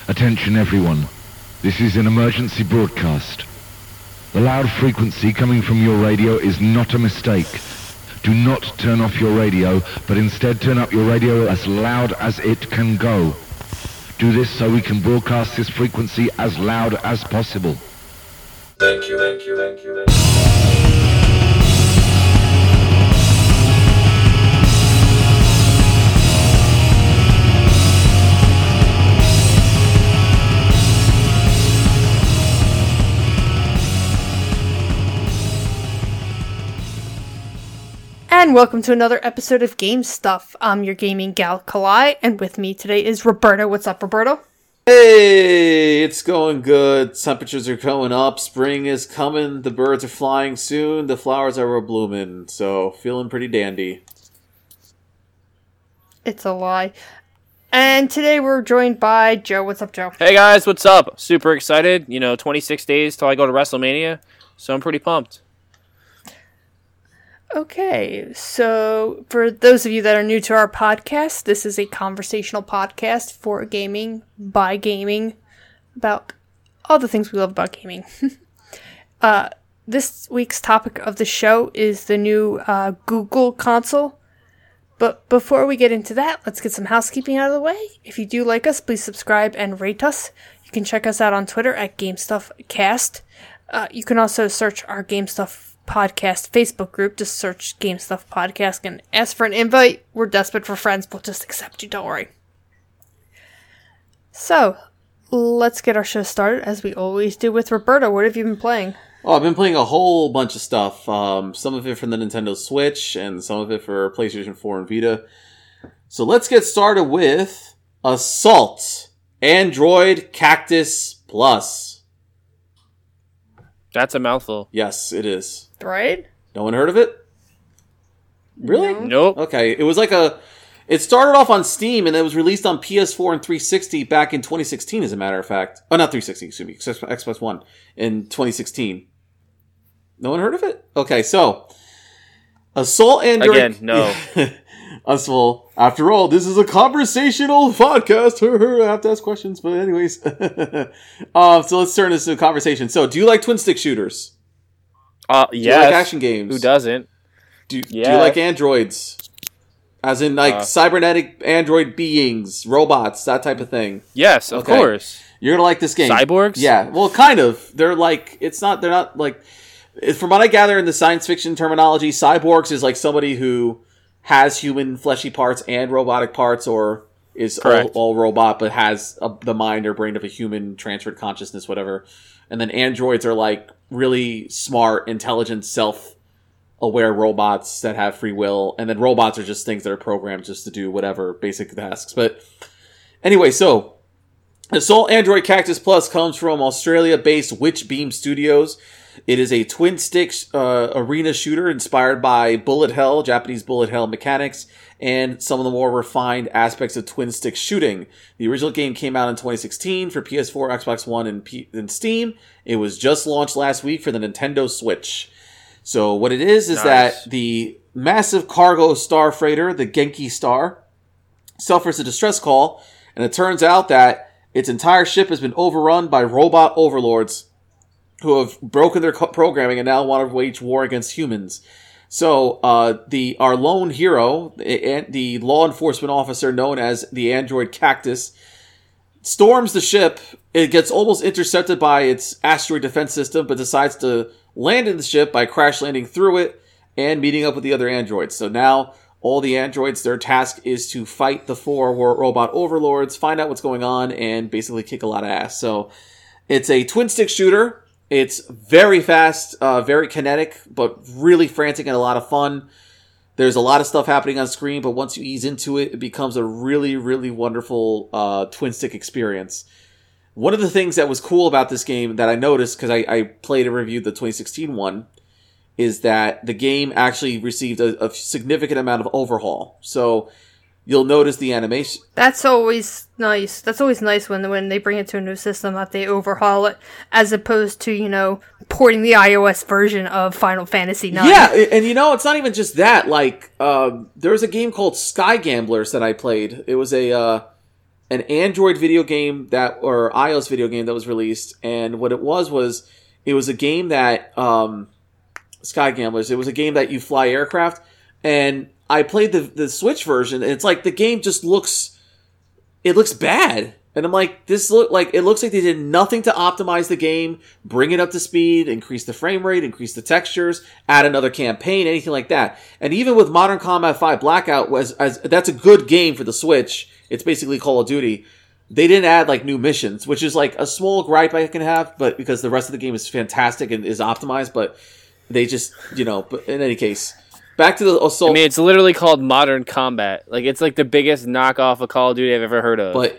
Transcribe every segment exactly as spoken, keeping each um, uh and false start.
Attention everyone. This is an emergency broadcast. The loud frequency coming from your radio is not a mistake. Do not turn off your radio, but instead turn up your radio as loud as it can go. Do this so we can broadcast this frequency as loud as possible. Thank you, thank you, thank you, thank you. And welcome to another episode of Game Stuff. I'm your gaming gal, Kalai, and with me today is Roberto. What's up, Roberto? Hey, it's going good. Temperatures are going up. Spring is coming. The birds are flying soon. The flowers are blooming. So, feeling pretty dandy. It's a lie. And today we're joined by Joe. What's up, Joe? Hey guys, what's up? Super excited. You know, twenty-six days till I go to WrestleMania, so I'm pretty pumped. Okay, so for those of you that are new to our podcast, this is a conversational podcast for gaming, by gaming, about all the things we love about gaming. uh, this week's topic of the show is the new uh, Google console. But before we get into that, let's get some housekeeping out of the way. If you do like us, please subscribe and rate us. You can check us out on Twitter at GameStuffCast. Uh, you can also search our GameStuff Podcast Facebook group. Just search Game Stuff Podcast and ask for an invite. We're desperate for friends. We'll just accept you. Don't worry. So, let's get our show started as we always do with Roberto. What have you been playing? Oh, I've been playing a whole bunch of stuff. Um, some of it from the Nintendo Switch and some of it for PlayStation four and Vita. So let's get started with Assault Android Cactus Plus. That's a mouthful. Yes, it is. Right? No one heard of it? Really? No. Nope. Okay, it was like a... It started off on Steam, and it was released on P S four and three sixty back in twenty sixteen, as a matter of fact. Oh, not three sixty, excuse me. Xbox One in twenty sixteen. No one heard of it? Okay, so... Assault Android... Again, no. Assault... After all, this is a conversational podcast. I have to ask questions, but anyways. um, so let's turn this to a conversation. So, do you like twin-stick shooters? Uh, Do yes. you like action games? Who doesn't? Do, do Yes. you like androids? As in, like, Uh, cybernetic android beings, robots, that type of thing. Yes, of Okay. course. You're gonna like this game. Cyborgs? Yeah, well, kind of. They're like, it's not, they're not like, from what I gather in the science fiction terminology, cyborgs is like somebody who has human fleshy parts and robotic parts, or is all, Correct. all robot but has a, the mind or brain of a human, transferred consciousness, whatever. And then androids are like really smart, intelligent, self-aware robots that have free will. And then robots are just things that are programmed just to do whatever basic tasks. But anyway, so Assault Android Cactus Plus comes from Australia-based Witchbeam Studios. It is a twin-stick uh, arena shooter inspired by Bullet Hell, Japanese Bullet Hell mechanics, and some of the more refined aspects of twin-stick shooting. The original game came out in twenty sixteen for P S four, Xbox One, and, P- and Steam. It was just launched last week for the Nintendo Switch. So what it is is Nice. that the massive cargo star freighter, the Genki Star, suffers a distress call, and it turns out that its entire ship has been overrun by robot overlords who have broken their co- programming and now want to wage war against humans. So, uh, the our lone hero, the, the law enforcement officer known as the Android Cactus, storms the ship. It gets almost intercepted by its asteroid defense system, but decides to land in the ship by crash landing through it and meeting up with the other androids. So now all the androids, their task is to fight the four robot overlords, find out what's going on, and basically kick a lot of ass. So it's a twin-stick shooter. It's very fast, uh, very kinetic, but really frantic and a lot of fun. There's a lot of stuff happening on screen, but once you ease into it, it becomes a really, really wonderful uh, twin-stick experience. One of the things that was cool about this game that I noticed, because I, I played and reviewed the twenty sixteen one, is that the game actually received a, a significant amount of overhaul. So you'll notice the animation. That's always nice. That's always nice when when they bring it to a new system that they overhaul it, as opposed to, you know, porting the iOS version of Final Fantasy nine. Yeah, and you know, it's not even just that. Like, um, there was a game called Sky Gamblers that I played. It was a, uh, an Android video game that or iOS video game that was released, and what it was was it was a game that um, Sky Gamblers. It was a game that you fly aircraft, and I played the the Switch version, and it's like the game just looks it looks bad. And I'm like, this look like it looks like they did nothing to optimize the game, bring it up to speed, increase the frame rate, increase the textures, add another campaign, anything like that. And even with Modern Combat five Blackout, was as that's a good game for the Switch. It's basically Call of Duty. They didn't add like new missions, which is like a small gripe I can have, but because the rest of the game is fantastic and is optimized, but they just, you know, but in any case, back to the Assault. I mean, it's literally called Modern Combat. Like, it's like the biggest knockoff of Call of Duty I've ever heard of. But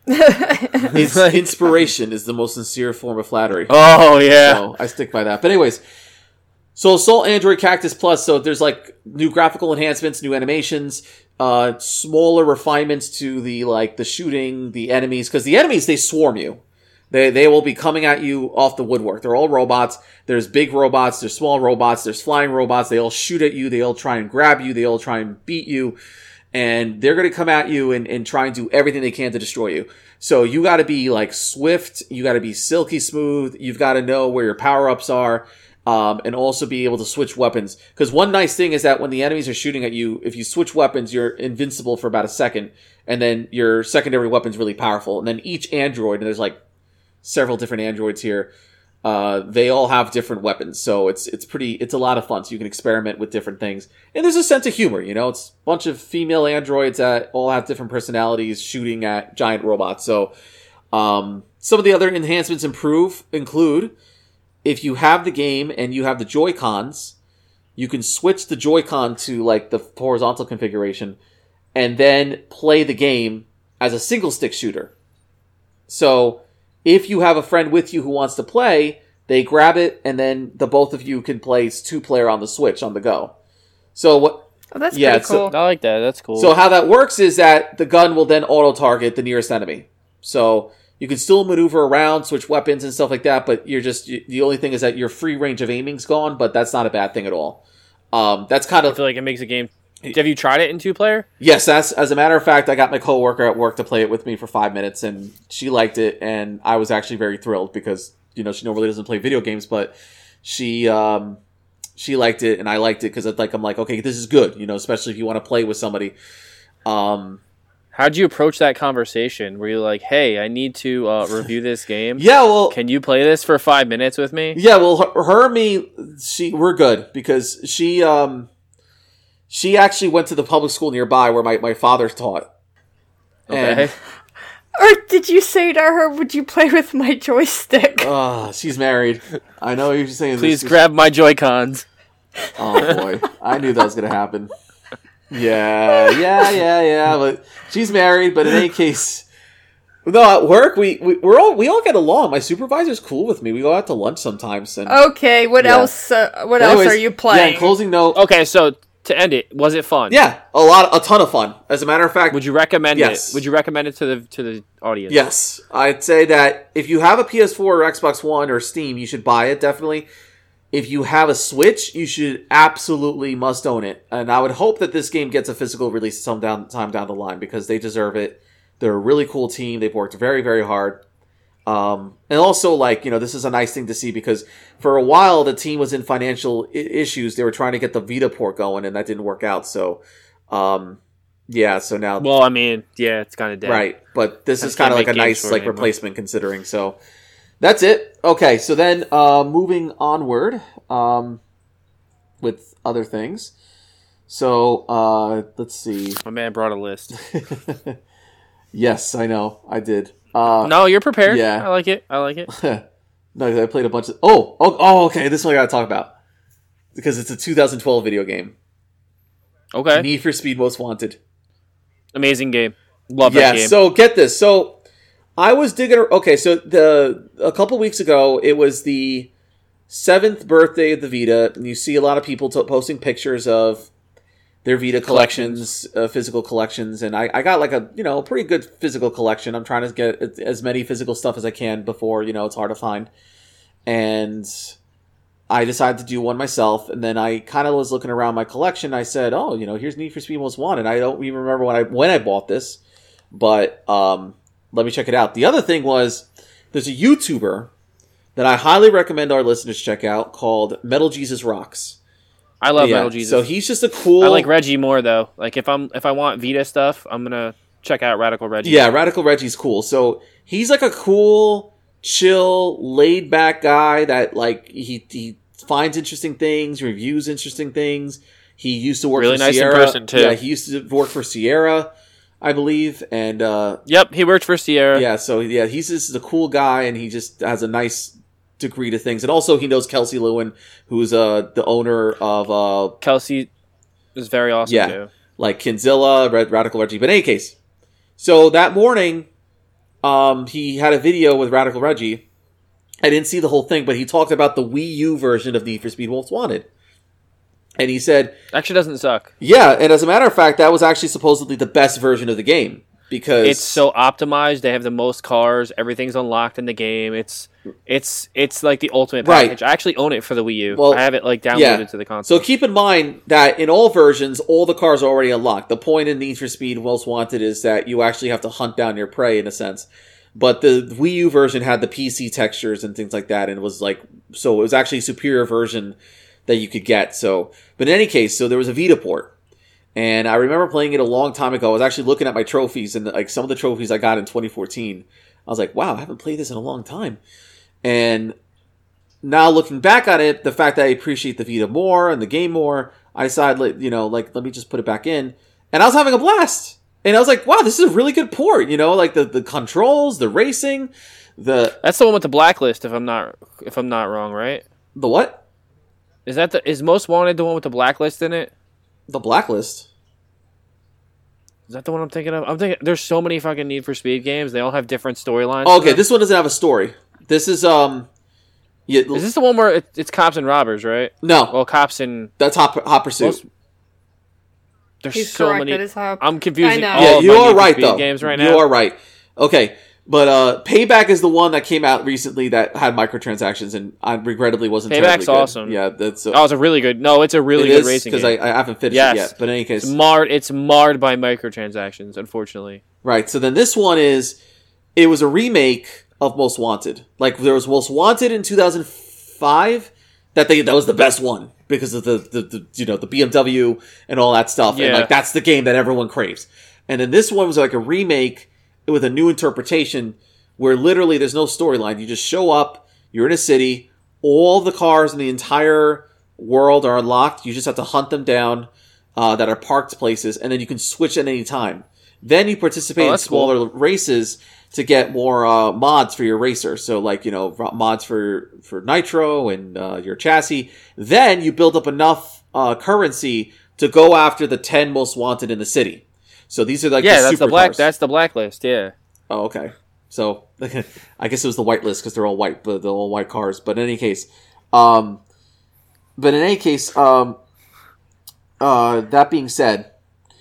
it's inspiration is the most sincere form of flattery. Oh, yeah. So I stick by that. But anyways, so Assault Android Cactus Plus, so there's like new graphical enhancements, new animations, uh, smaller refinements to the like the shooting, the enemies, because the enemies, they swarm you. They they will be coming at you off the woodwork. They're all robots. There's big robots, there's small robots, there's flying robots. They all shoot at you, they all try and grab you, they all try and beat you. And they're going to come at you and, and try and do everything they can to destroy you. So you got to be like swift. You got to be silky smooth. You've got to know where your power-ups are. Um, and also be able to switch weapons. Because one nice thing is that when the enemies are shooting at you, if you switch weapons, you're invincible for about a second. And then your secondary weapon's really powerful. And then each android, and there's like several different androids here, Uh, they all have different weapons, so it's it's pretty it's a lot of fun. So you can experiment with different things, and there's a sense of humor. You know, it's a bunch of female androids that all have different personalities, shooting at giant robots. So um, some of the other enhancements improve include if you have the game and you have the Joy-Cons, you can switch the Joy-Con to like the horizontal configuration, and then play the game as a single stick shooter. So if you have a friend with you who wants to play, they grab it, and then the both of you can play two-player on the Switch on the go. So what? Oh, that's yeah, pretty cool. So, I like that. That's cool. so how that works is that the gun will then auto-target the nearest enemy. So you can still maneuver around, switch weapons and stuff like that, but you're just you, the only thing is that your free range of aiming's gone, but that's not a bad thing at all. Um, that's kind I of feel like it makes a game. Have you tried it in two-player? Yes, as, as a matter of fact, I got my coworker at work to play it with me for five minutes, and she liked it, and I was actually very thrilled because, you know, she normally doesn't play video games, but she um, she liked it, and I liked it because like, I'm like, okay, this is good, you know, especially if you want to play with somebody. Um, How'd you approach that conversation? Were you like, hey, I need to uh, review this game? yeah, well... Can you play this for five minutes with me? Yeah, well, her, her and me, she, we're good, because she... Um, She actually went to the public school nearby where my, my father taught. Okay. And, Or did you say to her, would you play with my joystick? uh, she's married. I know you're saying Please this. grab my Joy-Cons. Oh, boy. I knew that was going to happen. Yeah, yeah, yeah, yeah. But she's married, but in any case... No, at work, we, we, we're all, we all get along. My supervisor's cool with me. We go out to lunch sometimes. And, Okay, what Yeah. else? Uh, what Anyways, else are you Yeah, playing? in closing note... Okay, so to end it, was it fun? Yeah, a lot, a ton of fun. As a matter of fact... Would you recommend Yes. it? Would you recommend it to the to the audience? Yes, I'd say that if you have a P S four or Xbox One or Steam, you should buy it, definitely. If you have a Switch, you should absolutely must own it. And I would hope that this game gets a physical release some down, time down the line, because they deserve it. They're a really cool team. They've worked very, very hard. Um, and also, like, you know, this is a nice thing to see, because for a while the team was in financial I- issues. They were trying to get the Vita port going, and that didn't work out. So, um, yeah, so now... Well, I mean, yeah, it's kind of dead. Right, but this I is kind of can't like a make games nice for it like anymore. replacement considering. So that's it. Okay, so then uh, moving onward um, with other things. So uh, let's see. My man brought a list. Yes, I know, I did. Uh, No, you're prepared. yeah. I like it. I like it. no, I played a bunch of. Oh, oh, oh, okay. This one I got to talk about because it's a two thousand twelve video game. Okay. Need for Speed Most Wanted. Amazing game. Love Yeah, that game. so get this. So I was digging. Okay, so the a couple weeks ago, it was the seventh birthday of the Vita, and you see a lot of people t- posting pictures of their Vita collections, uh, physical collections, and I, I got like a you know pretty good physical collection. I'm trying to get as many physical stuff as I can before you know it's hard to find, and I decided to do one myself. And then I kind of was looking around my collection. I said, oh, you know, here's Need for Speed Most Wanted. I don't even remember when I when I bought this. but um, let me check it out. The other thing was there's a YouTuber that I highly recommend our listeners check out called Metal Jesus Rocks. I love Yeah, Metal Jesus. So he's just a cool. I like Reggie more though. Like if I'm if I want Vita stuff, I'm gonna check out Radical Reggie. Yeah, Radical Reggie's cool. So he's like a cool, chill, laid back guy that like he he finds interesting things, reviews interesting things. He used to work Really for nice in Sierra. person, too. Yeah, he used to work for Sierra, I believe, and uh, Yep, he worked for Sierra. yeah. So yeah, he's just a cool guy, and he just has a nice degree to things. And also, he knows Kelsey Lewin, who's uh the owner of uh Kelsey is very awesome yeah, too. like Kinzilla, Red Radical Reggie. But in any case, so that morning, um, he had a video with Radical Reggie. I didn't see the whole thing, but he talked about the Wii U version of Need for Speed Most Wanted. And he said, Actually, doesn't suck. yeah, and as a matter of fact, that was actually supposedly the best version of the game. Because It's so optimized. They have the most cars. Everything's unlocked in the game. It's it's it's like the ultimate Right. package. I actually own it for the Wii U. Well, I have it like downloaded yeah. to the console. So keep in mind that in all versions, all the cars are already unlocked. The point in Need for Speed Most Wanted is that you actually have to hunt down your prey in a sense. But the Wii U version had the P C textures and things like that, and it was like, so it was actually a superior version that you could get. So, but in any case, so there was a Vita port. And I remember playing it a long time ago. I was actually looking at my trophies, and like some of the trophies I got in twenty fourteen. I was like, wow, I haven't played this in a long time. And now looking back at it, the fact that I appreciate the Vita more and the game more, I decided, like, you know, like, let me just put it back in. And I was having a blast. And I was like, wow, this is a really good port. You know, like the, the controls, the racing, the That's the one with the blacklist. If I'm not if I'm not wrong, right? the what? Is that the is Most Wanted the one with the blacklist in it? The blacklist. Is that the one I'm thinking of? I'm thinking there's so many fucking Need for Speed games. They all have different storylines. Oh, to okay, them. this one doesn't have a story. This is um, yeah, Is this the one where it, it's cops and robbers, right? no, Well, cops and that's hot hot pursuit. most, there's He's so correct. many. That is how. I'm confusing. I know. all Yeah, of you my are Need for right Speed though. Games right you now. are right. Okay, but uh, Payback is the one that came out recently that had microtransactions, and I regrettably wasn't. Payback's terribly good. awesome. Yeah, that's uh, Oh, it's a really good. No, it's a really it good is, racing because game. I, I haven't finished Yes. it yet. But in any case, It's marred. It's marred by microtransactions, unfortunately. right. So then this one is, it was a remake of Most Wanted. Like there was Most Wanted in two thousand five. That they that was the best one because of the, the, the you know the B M W and all that stuff, and Yeah. like that's the game that everyone craves. And then this one was like a remake with a new interpretation where literally there's no storyline. You just show up, you're in a city, all the cars in the entire world are unlocked. You just have to hunt them down uh, that are parked places, and then you can switch at any time. Then you participate Oh, in that's smaller cool. races to get more uh, mods for your racer. So, like, you know, mods for for nitro and uh, your chassis. Then you build up enough uh, currency to go after the ten most wanted in the city. So these are like Yeah, the that's the supercars. black. That's the blacklist. Yeah. Oh, okay. So I guess it was the white list because they're all white, but they're all white cars. But in any case, um, but in any case, um, uh, that being said,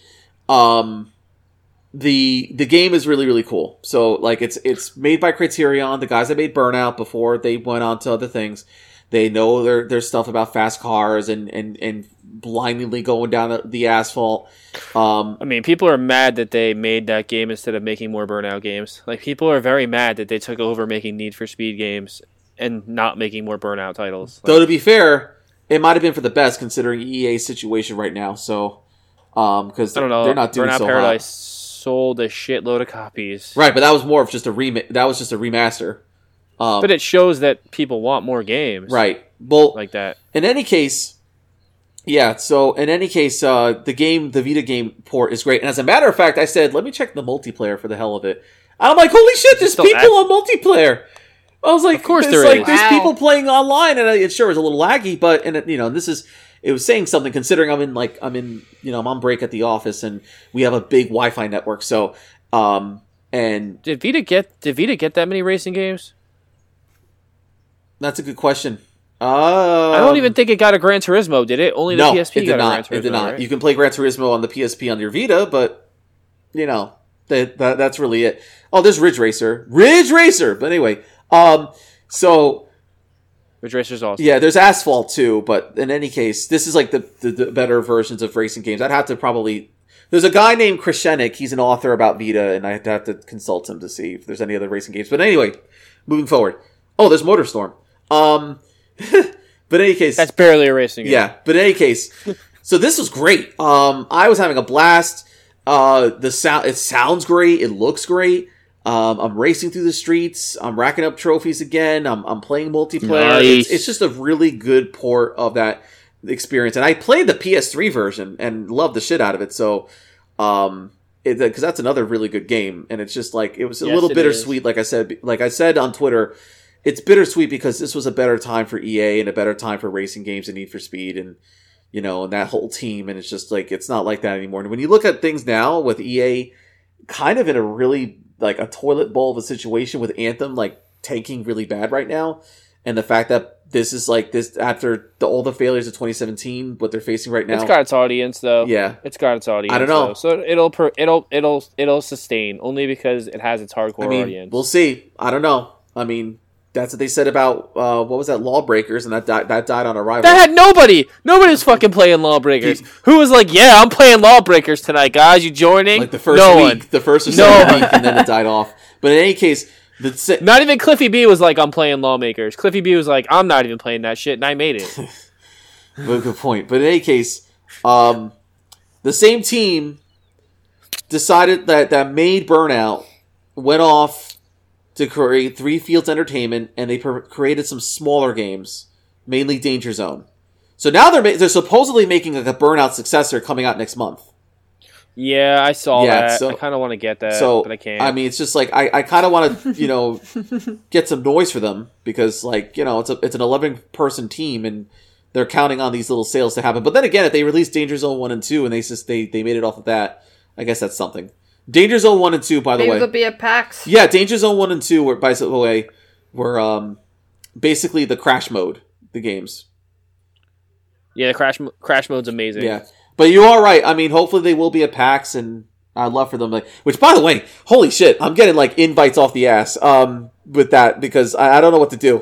um, the the game is really really cool. So like it's it's made by Criterion, the guys that made Burnout before they went on to other things. They know their their stuff about fast cars and and and blindly going down the asphalt. Um, I mean, people are mad that they made that game instead of making more Burnout games. Like, people are very mad that they took over making Need for Speed games and not making more Burnout titles. Like, Though to be fair, it might have been for the best considering E A's situation right now. So, um, because I don't know. they're not doing Burnout so Paradise sold a shitload of copies. hot. Right, but that was more of just a remake. That was just a remaster. Um, But it shows that people want more games. right. Well, Like that. in any case, yeah. So in any case, uh, the game, the Vita game port is great. And as a matter of fact, I said, let me check the multiplayer for the hell of it. I'm like, holy shit, there's still people act- on multiplayer. I was like, Of course there's there like, is. There's Wow. people playing online, and it sure is a little laggy, but and it, you know, this is it was saying something considering I'm in like I'm in you know I'm on break at the office and we have a big Wi-Fi network. So, um, and Did Vita get Did Vita get that many racing games? that's a good question. Uh, I don't even think it got a Gran Turismo, did it? Only the no, P S P it did got not. a Gran Turismo. It did not. Right? You can play Gran Turismo on the P S P on your Vita, but you know that, that that's really it. Oh, there's Ridge Racer, Ridge Racer. But anyway, um, so Ridge Racer's awesome. yeah, there's Asphalt too. But in any case, this is like the, the the better versions of racing games. I'd have to probably There's a guy named Krishenik. He's an author about Vita, and I have to, have to consult him to see if there's any other racing games. But anyway, moving forward. Oh, there's MotorStorm. Um, but in any case, That's barely a racing game. yeah. But in any case, so this was great. Um, I was having a blast. Uh, the sound, it sounds great. It looks great. Um, I'm racing through the streets. I'm racking up trophies again. I'm, I'm playing multiplayer. Nice. It's, it's just a really good port of that experience. And I played the P S three version and loved the shit out of it. So, um, because that's another really good game. And it's just like, it was a Yes, little it bittersweet. Like I said, like I said on Twitter, it's bittersweet because this was a better time for E A and a better time for racing games and Need for Speed and, you know, and that whole team. And it's just like, it's not like that anymore. And when you look at things now with E A kind of in a really, like a toilet bowl of a situation with Anthem, like tanking really bad right now. And the fact that this is like this after the, all the failures of twenty seventeen, what they're facing right now. It's got its audience though. Yeah. It's got its audience. I don't know. Though. So it'll per, it'll it'll it'll sustain only because it has its hardcore I mean, audience. we'll see. I don't know. I mean, that's what they said about, uh, what was that, Lawbreakers, and that died, that died on arrival. That had nobody. Nobody was fucking playing Lawbreakers. Who was like, yeah, I'm playing Lawbreakers tonight, guys. You joining? Like the first no week, one. the first or No second one. week, and then it died off. But in any case, the si- Not even Cliffy B was like, I'm playing Lawmakers. Cliffy B was like, I'm not even playing that shit, and I made it. Well, good point. But in any case, um, the same team decided that that made Burnout went off to create Three Fields Entertainment, and they per- created some smaller games, mainly Danger Zone. So now they're ma- they're supposedly making like a Burnout successor coming out next month. Yeah, I saw Yeah, that. so- I kind of want to get that, So but I can't. I mean, it's just like I, I kind of want to you know get some noise for them because like you know it's a it's an eleven person team and they're counting on these little sales to happen. But then again, if they released Danger Zone one and two and they just they they made it off of that, I guess that's something. Danger Zone one and two, by the Maybe way. there'll be a PAX. Yeah, Danger Zone one and two were, by the way, were um, basically the crash mode, the games. yeah, the crash mo- crash mode's amazing. Yeah. But you are right. I mean, hopefully they will be at PAX, and I'd love for them. Like, which, by the way, holy shit, I'm getting, like, invites off the ass um, with that, because I, I don't know what to do.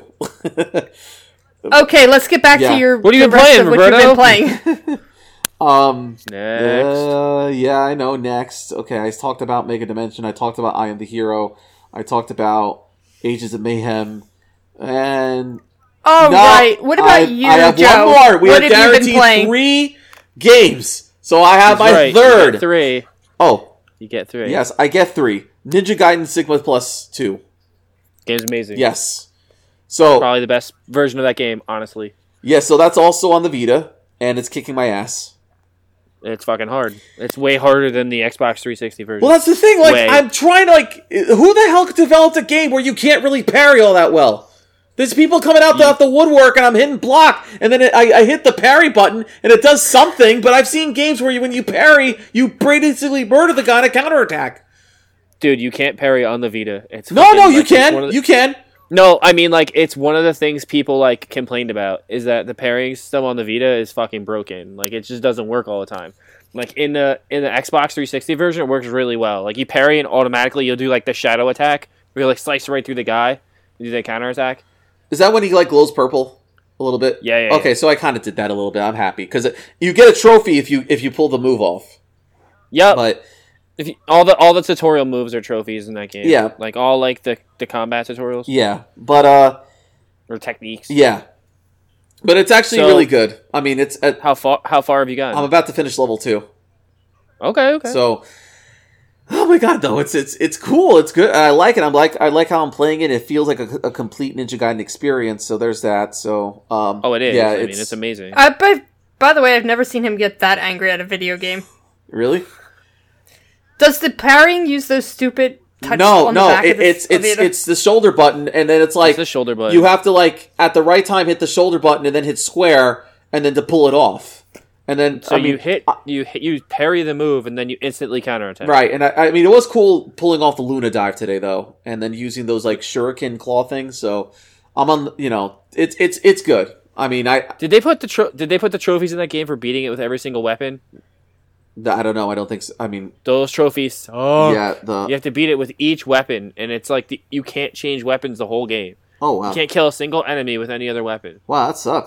Okay, let's get back Yeah. to your. What have you the been rest playing, of what Roberto? You've been playing. um, Next. uh, yeah, I know, next. Okay, I talked about Mega Dimension. I talked about I Am the Hero. I talked about Ages of Mayhem. And... Oh No, right. What about I, you, I have Joe? one more. We what have have you been guaranteed playing? three games. So I have That's my right. You third. get three. Oh, You get three. yes, I get three. Ninja Gaiden Sigma Plus two. Game's amazing. Yes. So, Probably the best version of that game, honestly. yeah, so that's also on the Vita, and it's kicking my ass. It's fucking hard. It's way harder than the Xbox three sixty version. Well, that's the thing. Like, Way. I'm trying to, like, who the hell developed a game where you can't really parry all that well? There's people coming out the, out the woodwork, and I'm hitting block, and then it, I, I hit the parry button, and it does something, but I've seen games where you, when you parry, you basically murder the guy in a counterattack. Dude, you can't parry on the Vita. It's No, fucking, no, you like, it's one can. of the- You can. No, I mean, like, it's one of the things people, like, complained about, is that the parrying system on the Vita is fucking broken. Like, it just doesn't work all the time. Like, in the in the Xbox three sixty version, it works really well. Like, you parry and automatically you'll do, like, the shadow attack, where you, like, slice right through the guy, and do the counterattack. Is that when he, like, glows purple a little bit? Yeah, yeah, Okay, yeah. so I kind of did that a little bit. I'm happy, because you get a trophy if you if you pull the move off. Yep. But, If you, all the all the tutorial moves are trophies in that game. Yeah. Like, all, like, the, the combat tutorials. yeah. But, uh, Or techniques. yeah. But it's actually So- really good. I mean, it's... Uh, How far How far have you gotten? I'm about to finish level two. okay, okay. So, oh my god, though, it's it's it's cool. It's good. I like it. I'm like I like how I'm playing it. It feels like a, a complete Ninja Gaiden experience. So there's that. So, um, oh, it is. Yeah, I it's, mean, it's amazing. Uh, but by the way, I've never seen him get that angry at a video game. Really? Does the parrying use those stupid touch No, on no. the back It, of the, it's of it's the- it's the shoulder button, and then it's like It's the shoulder button. you have to like at the right time hit the shoulder button, and then hit square, and then to pull it off, and then So I mean, you hit, you hit, you parry the move, and then you instantly counterattack. right. And I, I mean, it was cool pulling off the Luna dive today, though, and then using those like shuriken claw things. So I'm on, you know, it's it's it's good. I mean, I Did they put the tro- Did they put the trophies in that game for beating it with every single weapon? I don't know. I don't think so. I mean, Those trophies. Oh, yeah. The You have to beat it with each weapon, and it's like the, you can't change weapons the whole game. oh wow, You can't kill a single enemy with any other weapon. wow, that sucks.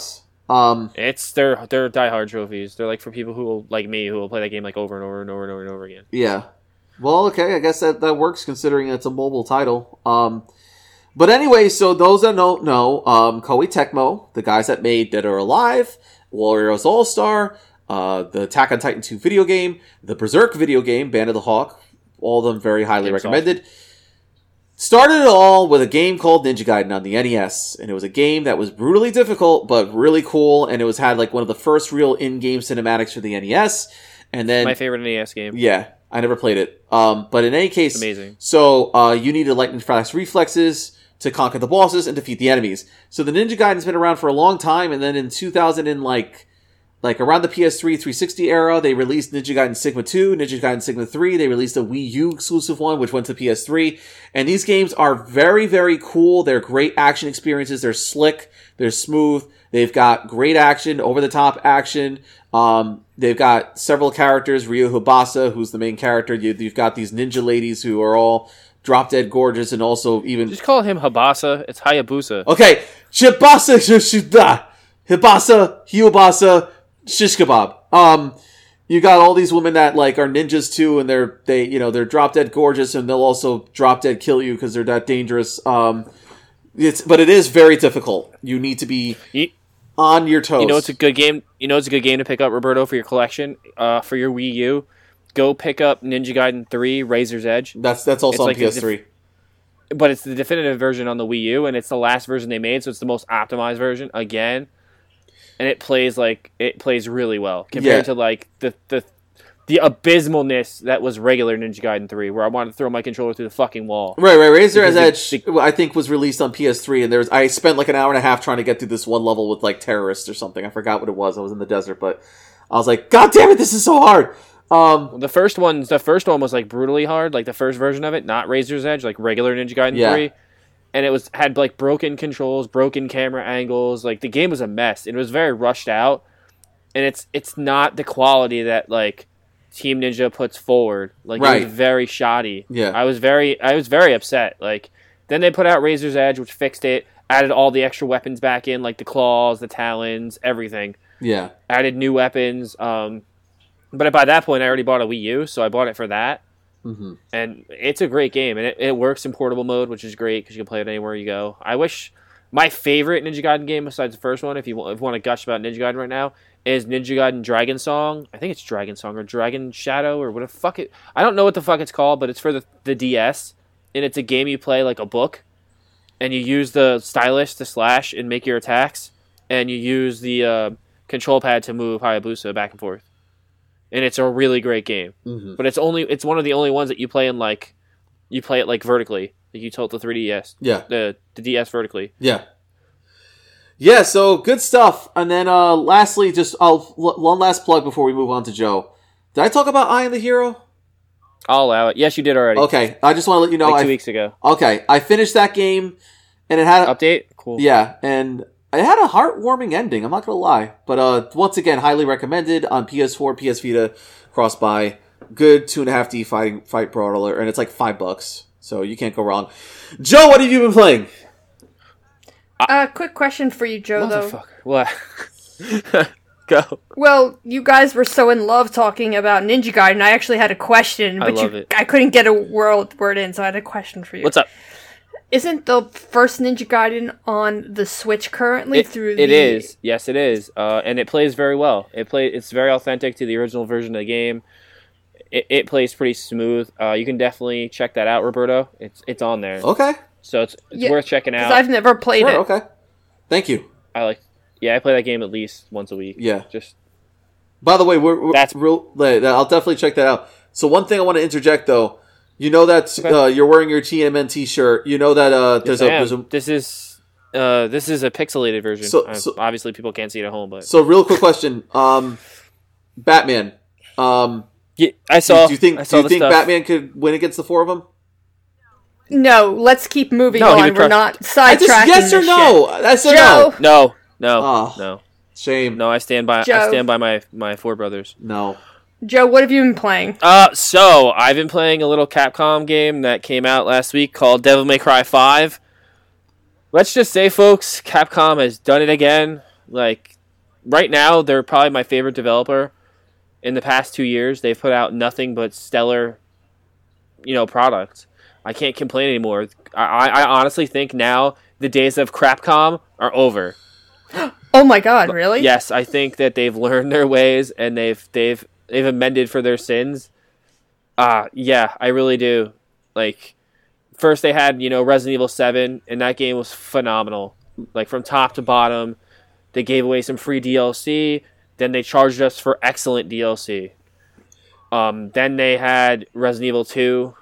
Um, It's they're they're diehard trophies. They're like for people who will, like me, who will play that game like over and over and over and over and over again. yeah. Well, okay, I guess that, that works considering it's a mobile title. Um, but anyway, so those that don't know, um, Koei Tecmo, the guys that made Dead or Alive, Warriors All-Star, uh, the Attack on Titan two video game, the Berserk video game, Band of the Hawk, all of them very highly Game's recommended. Started it all with a game called Ninja Gaiden on the N E S, and it was a game that was brutally difficult, but really cool, and it was had like one of the first real in-game cinematics for the N E S, and then... My favorite N E S game. Yeah, I never played it. Um, but in any case... Amazing. So, uh, you needed lightning fast reflexes to conquer the bosses and defeat the enemies. So the Ninja Gaiden's been around for a long time, and then in two thousand and like... Like, around the P S three three sixty era, they released Ninja Gaiden Sigma two, Ninja Gaiden Sigma three. They released a Wii U exclusive one, which went to P S three. And these games are very, very cool. They're great action experiences. They're slick. They're smooth. They've got great action, over-the-top action. Um, they've got several characters. Ryo Hibasa, who's the main character. You, you've got these ninja ladies who are all drop-dead gorgeous and also even... Just call him Habasa. It's Hayabusa. Okay. Shibasa, Shibasa, Hibasa, Hyobasa... Shish kebab. Um, you got all these women that like are ninjas too, and they're they you know they're drop dead gorgeous, and they'll also drop dead kill you because they're that dangerous. Um, it's but it is very difficult. You need to be You, on your toes. you know it's a good game. You know it's a good game to pick up, Roberto, for your collection. Uh, for your Wii U, go pick up Ninja Gaiden three: Razor's Edge. that's that's also It's on like P S three. the But it's the definitive version on the Wii U, and it's the last version they made, so it's the most optimized version again. And it plays like it plays really well compared Yeah. to like the the the abysmalness that was regular Ninja Gaiden three, where I wanted to throw my controller through the fucking wall. Right, right. Razor's Because Edge, the- I think, was released on P S three, and there's I spent like an hour and a half trying to get through this one level with like terrorists or something. I forgot what it was. I was in the desert, but I was like, God damn it, this is so hard. Um, The first one, the first one was like brutally hard, like the first version of it, not Razor's Edge, like regular Ninja Gaiden Yeah. three. And it was had like broken controls, broken camera angles. Like the game was a mess. It was very rushed out, and it's it's not the quality that like Team Ninja puts forward. Like Right. it was very shoddy. Yeah. I was very I was very upset. Like then they put out Razor's Edge, which fixed it, added all the extra weapons back in, like the claws, the talons, everything. yeah, Added new weapons. Um, but by that point, I already bought a Wii U, so I bought it for that. mm-hmm. And it's a great game, and it, it works in portable mode, which is great because you can play it anywhere you go. I wish my favorite Ninja Gaiden game, besides the first one, if you want, if you want to gush about Ninja Gaiden right now, is Ninja Gaiden Dragon Song. I think it's Dragon Song or Dragon Shadow or whatever. Fuck it, I don't know what the fuck it's called, but it's for the the D S, and it's a game you play like a book, and you use the stylus to slash and make your attacks, and you use the uh, control pad to move Hayabusa back and forth. And it's a really great game. Mm-hmm. But it's only it's one of the only ones that you play in like you play it like vertically. Like you tilt the three D S. yeah. The the D S vertically. Yeah. Yeah, so good stuff. And then uh lastly, just I'll one last plug before we move on to Joe. Did I talk about I Am the Hero? I'll allow it. Yes, you did already. Okay, I just want to let you know Like two I weeks ago. Okay, I finished that game and it had a, Update? Cool. yeah, and it had a heartwarming ending, I'm not going to lie. But uh once again, highly recommended on P S four, P S Vita, cross-buy. Good two and a half D fighting fight brawler, and it's like five bucks. So you can't go wrong. Joe, what have you been playing? Uh, quick question for you, Joe, though. Motherfucker. What? Go. Well, you guys were so in love talking about Ninja Gaiden. I actually had a question, I but love you, it. I couldn't get a word, word in, so I had a question for you. What's up? Isn't the first Ninja Gaiden on the Switch currently It, through it the... is. Yes, it is. Uh, and it plays very well. It play. It's very authentic to the original version of the game. It, it plays pretty smooth. Uh, you can definitely check that out, Roberto. It's it's on there. Okay. So it's it's Yeah, worth checking 'Cause out. I've never played Sure, it. okay. Thank you. I like. Yeah, I play that game at least once a week. Yeah. Just By the way, we're, we're That's- real. like, I'll definitely check that out. So one thing I want to interject though, you know that Okay. uh, you're wearing your T M N T-shirt. You know that uh, there's, yes, a, I am. there's a This is uh, this is a pixelated version. So- Uh, so- obviously, people can't see it at home, but so real quick question. Um, Batman. Um, yeah, I do, saw. do you think I do saw you the think stuff. Batman could win against the four of them? No, let's keep moving No, he on. would We're crush- not I sidetracking just yes or this no. shit. That's a Joe. no. No, no, Oh. no, Shame. no. I stand by. I Joe. stand by my my four brothers. No. Joe, what have you been playing? Uh, so I've been playing a little Capcom game that came out last week called Devil May Cry five. Let's just say, folks, Capcom has done it again. Like, right now they're probably my favorite developer. In the past two years, they've put out nothing but stellar, you know, products. I can't complain anymore. I, I honestly think now the days of Crapcom are over. Oh my god, really? Yes, I think that they've learned their ways and they've they've they've amended for their sins. Uh yeah, I really do. Like, first they had, you know, Resident Evil seven, and that game was phenomenal. Like, from top to bottom, they gave away some free D L C. Then they charged us for excellent D L C. Um, then they had Resident Evil two.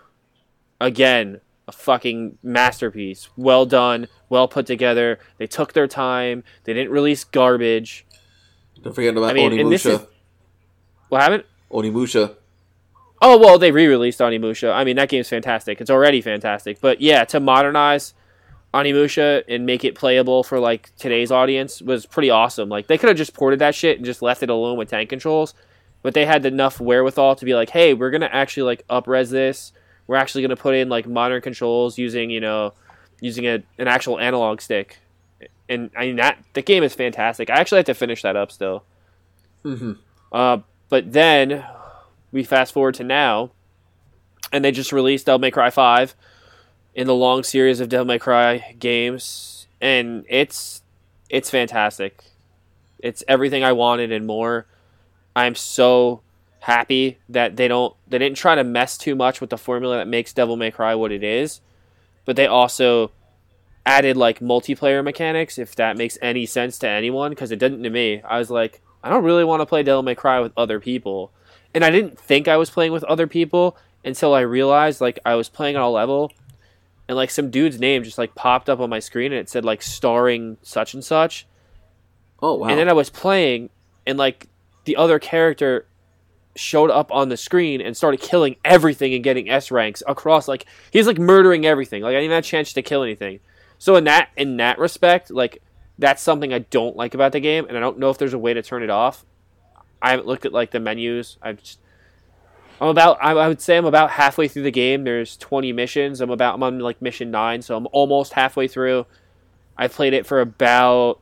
Again, a fucking masterpiece. Well done, well put together. They took their time. They didn't release garbage. Don't forget about I mean, and this is- Onimusha. What happened? Onimusha. Oh, well, they re-released Onimusha. I mean, that game's fantastic. It's already fantastic. But yeah, to modernize Onimusha and make it playable for like today's audience was pretty awesome. Like, they could have just ported that shit and just left it alone with tank controls, but they had enough wherewithal to be like, hey, we're gonna actually like up-res this. We're actually gonna put in like modern controls using, you know, using a, an actual analog stick. And I mean, that the game is fantastic. I actually have to finish that up still. Mm-hmm. Uh, but then we fast forward to now, and they just released Devil May Cry five. In the long series of Devil May Cry games, and it's it's fantastic. It's everything I wanted and more. I'm so happy that they don't they didn't try to mess too much with the formula that makes Devil May Cry what it is, but they also added like multiplayer mechanics, if that makes any sense to anyone, because it didn't to me. I was like, I don't really want to play Devil May Cry with other people, and I didn't think I was playing with other people until I realized like I was playing on a level. And, like, some dude's name just, like, popped up on my screen, and it said, like, starring such and such. Oh, wow. And then I was playing, and, like, the other character showed up on the screen and started killing everything and getting S ranks across, like, he's, like, murdering everything. Like, I didn't even have a chance to kill anything. So in that in that respect, like, that's something I don't like about the game, and I don't know if there's a way to turn it off. I haven't looked at, like, the menus. I've just... I'm about, I would say I'm about halfway through the game. There's twenty missions. I'm about, I'm on like mission nine, so I'm almost halfway through. I played it for about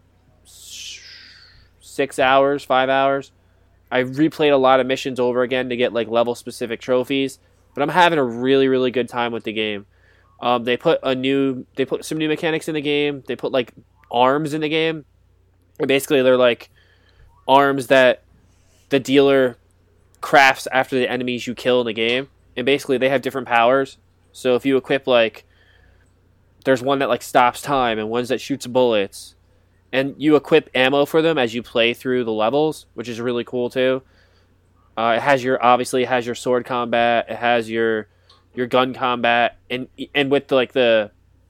six hours, five hours. I replayed a lot of missions over again to get like level specific trophies, but I'm having a really, really good time with the game. Um, they put a new, they put some new mechanics in the game. They put like arms in the game. And basically they're like arms that the dealer crafts after the enemies you kill in the game, and basically they have different powers. So if you equip, like, there's one that like stops time and ones that shoots bullets, and you equip ammo for them as you play through the levels, which is really cool too. Uh, it has your obviously it has your sword combat, it has your your gun combat, and and with the, like the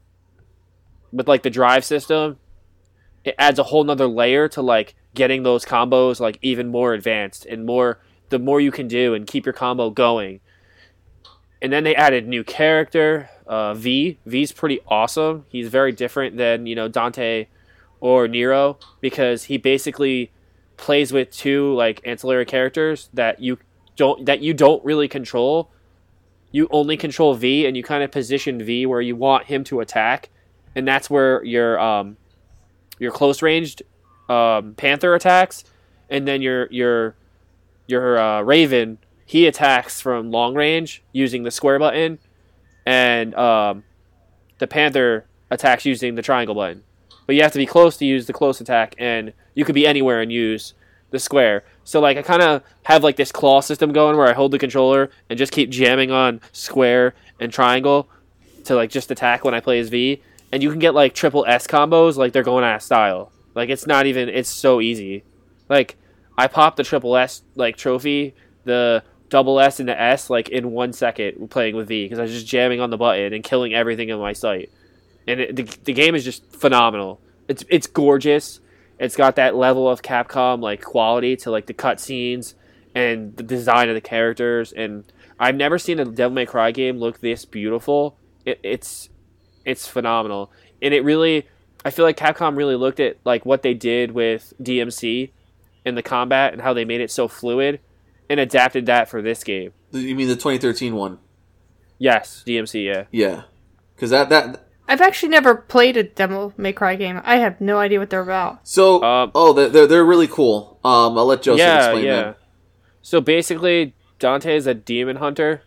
with like the drive system, it adds a whole nother layer to like getting those combos like even more advanced and more. The more you can do and keep your combo going. And then they added new character, uh, V. V's pretty awesome. He's very different than, you know, Dante or Nero, because he basically plays with two like ancillary characters that you don't that you don't really control. You only control V, and you kind of position V where you want him to attack, and that's where your um your close ranged um, Panther attacks, and then your your Your uh, Raven, he attacks from long range using the square button, and um, the Panther attacks using the triangle button. But you have to be close to use the close attack, and you could be anywhere and use the square. So like I kind of have like this claw system going where I hold the controller and just keep jamming on square and triangle to like just attack when I play as V. And you can get like triple S combos like they're going out of style. Like it's not even, it's so easy. Like I popped the triple S like trophy, the double S and the S like in one second playing with V because I was just jamming on the button and killing everything in my sight. And it, the the game is just phenomenal. It's it's gorgeous. It's got that level of Capcom like quality to like the cutscenes and the design of the characters. And I've never seen a Devil May Cry game look this beautiful. It, it's it's phenomenal, and it really I feel like Capcom really looked at like what they did with D M C. In the combat and how they made it so fluid and adapted that for this game. You mean the twenty thirteen one? Yes, D M C, yeah. Yeah. Because that, that I've actually never played a Devil May Cry game. I have no idea what they're about. So, Um, oh, they're, they're they're really cool. Um, I'll let Joseph yeah, explain yeah. that. So basically, Dante is a demon hunter,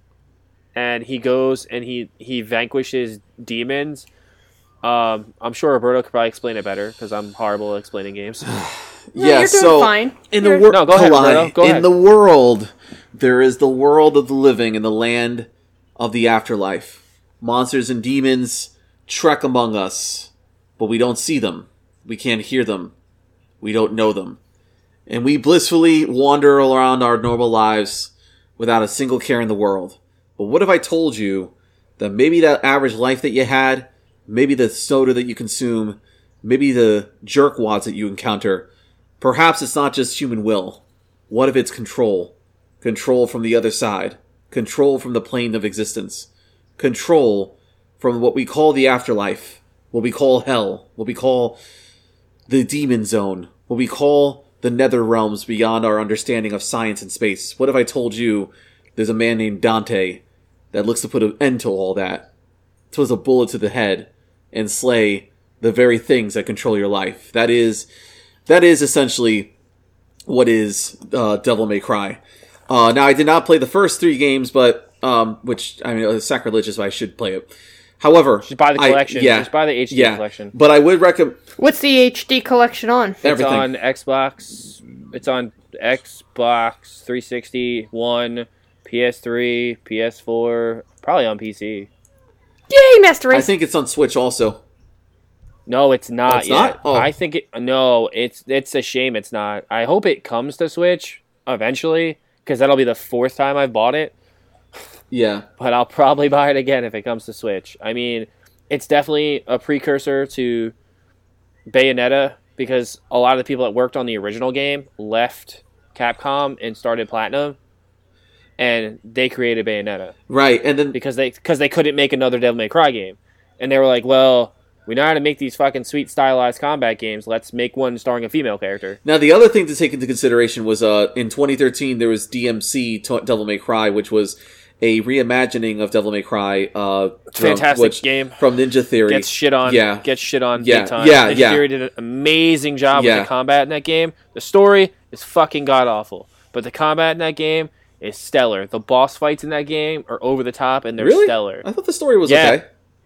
and he goes and he he vanquishes demons. Um, I'm sure Roberto could probably explain it better because I'm horrible at explaining games. No, Yeah, you're doing so fine. in You're- the world, No, go ahead, Roberto. Go in ahead. the world, there is the world of the living and the land of the afterlife. Monsters and demons trek among us, but we don't see them. We can't hear them. We don't know them. And we blissfully wander around our normal lives without a single care in the world. But what if I told you that maybe that average life that you had, maybe the soda that you consume, maybe the jerkwads that you encounter, perhaps it's not just human will. What if it's control? Control from the other side. Control from the plane of existence. Control from what we call the afterlife. What we call hell. What we call the demon zone. What we call the nether realms beyond our understanding of science and space. What if I told you there's a man named Dante that looks to put an end to all that? Twist a bullet to the head and slay the very things that control your life. That is, that is essentially what is uh, Devil May Cry. Uh, now, I did not play the first three games, but um, which I mean, it's sacrilegious, but I should play it. However, Just buy the I- collection. yeah, Just buy the H D yeah, collection. But I would recommend What's the H D collection on? It's everything. on Xbox. It's on Xbox three sixty, One, P S three, P S four, probably on P C. Yay, Master I Race! think it's on Switch also. No, it's not It's yet. not? Oh. I think it. No, it's it's a shame it's not. I hope it comes to Switch eventually because that'll be the fourth time I've bought it. Yeah, But I'll probably buy it again if it comes to Switch. I mean, it's definitely a precursor to Bayonetta because a lot of the people that worked on the original game left Capcom and started Platinum, and they created Bayonetta right. And then because they because they couldn't make another Devil May Cry game, and they were like, well. We know how to make these fucking sweet stylized combat games. Let's make one starring a female character. now the other thing to take into consideration was uh, in twenty thirteen there was D M C to- Devil May Cry, which was a reimagining of Devil May Cry. Uh, from- Fantastic which- game. from Ninja Theory. Gets shit on. Yeah. Gets shit on Yeah, big time. yeah, Ninja yeah. Theory did an amazing job Yeah. with the combat in that game. The story is fucking god awful, but the combat in that game is stellar. The boss fights in that game are over the top and they're Really? stellar. I thought the story was Yeah. okay.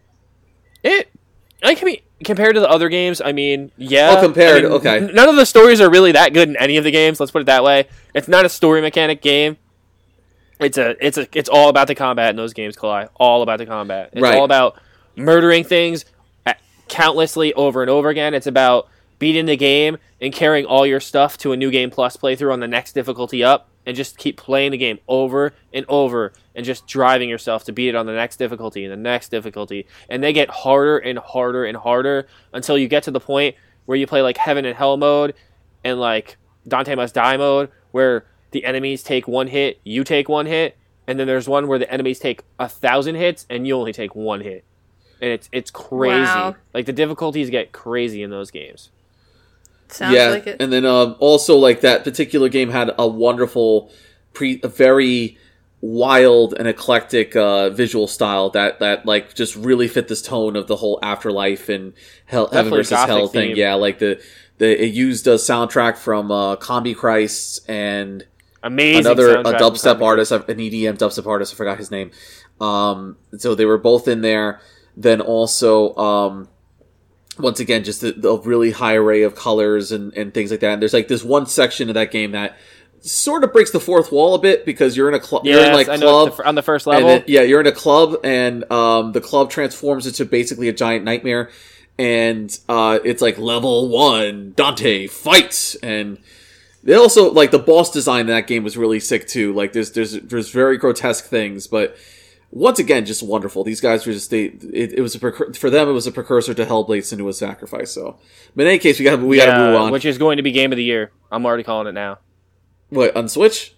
It, I can be compared to the other games. I mean, yeah. Oh, compared, I mean, okay. n- None of the stories are really that good in any of the games. Let's put it that way. It's not a story mechanic game. It's a, it's a, it's all about the combat in those games, Kalai. All about the combat. It's Right. all about murdering things at- countlessly over and over again. It's about beating the game and carrying all your stuff to a new game plus playthrough on the next difficulty up, and just keep playing the game over and over and just driving yourself to beat it on the next difficulty and the next difficulty. And they get harder and harder and harder until you get to the point where you play like Heaven and Hell mode and like Dante Must Die mode, where the enemies take one hit, you take one hit, and then there's one where the enemies take a thousand hits and you only take one hit. And it's it's crazy. Wow. Like the difficulties get crazy in those games. Sounds yeah, like it. and then um, also like that particular game had a wonderful, pre, a very wild and eclectic uh, visual style that that like just really fit this tone of the whole afterlife and hell, heaven Definitely versus gothic hell thing. theme. Yeah, like the the it used a soundtrack from uh, Combi Christ and Amazing another a soundtrack from dubstep Comedy artist, an E D M dubstep artist. I forgot his name. Um, so they were both in there. Then also, um, once again, just the, the really high array of colors and, and things like that. And there's like this one section of that game that sort of breaks the fourth wall a bit because you're in a club. You're in Yes, like I know club it's the fir- on the first and level. then- yeah, you're in a club, and um, the club transforms into basically a giant nightmare. And uh, it's like level one, Dante fights, and they also like the boss design in that game was really sick too. Like there's there's there's very grotesque things, but once again, just wonderful. These guys were just they. It, it was a precur- for them. It was a precursor to Hellblade: Senua's Sacrifice. So, but in any case, we got we got to move on. Which is going to be game of the year. I'm already calling it now. What on Switch?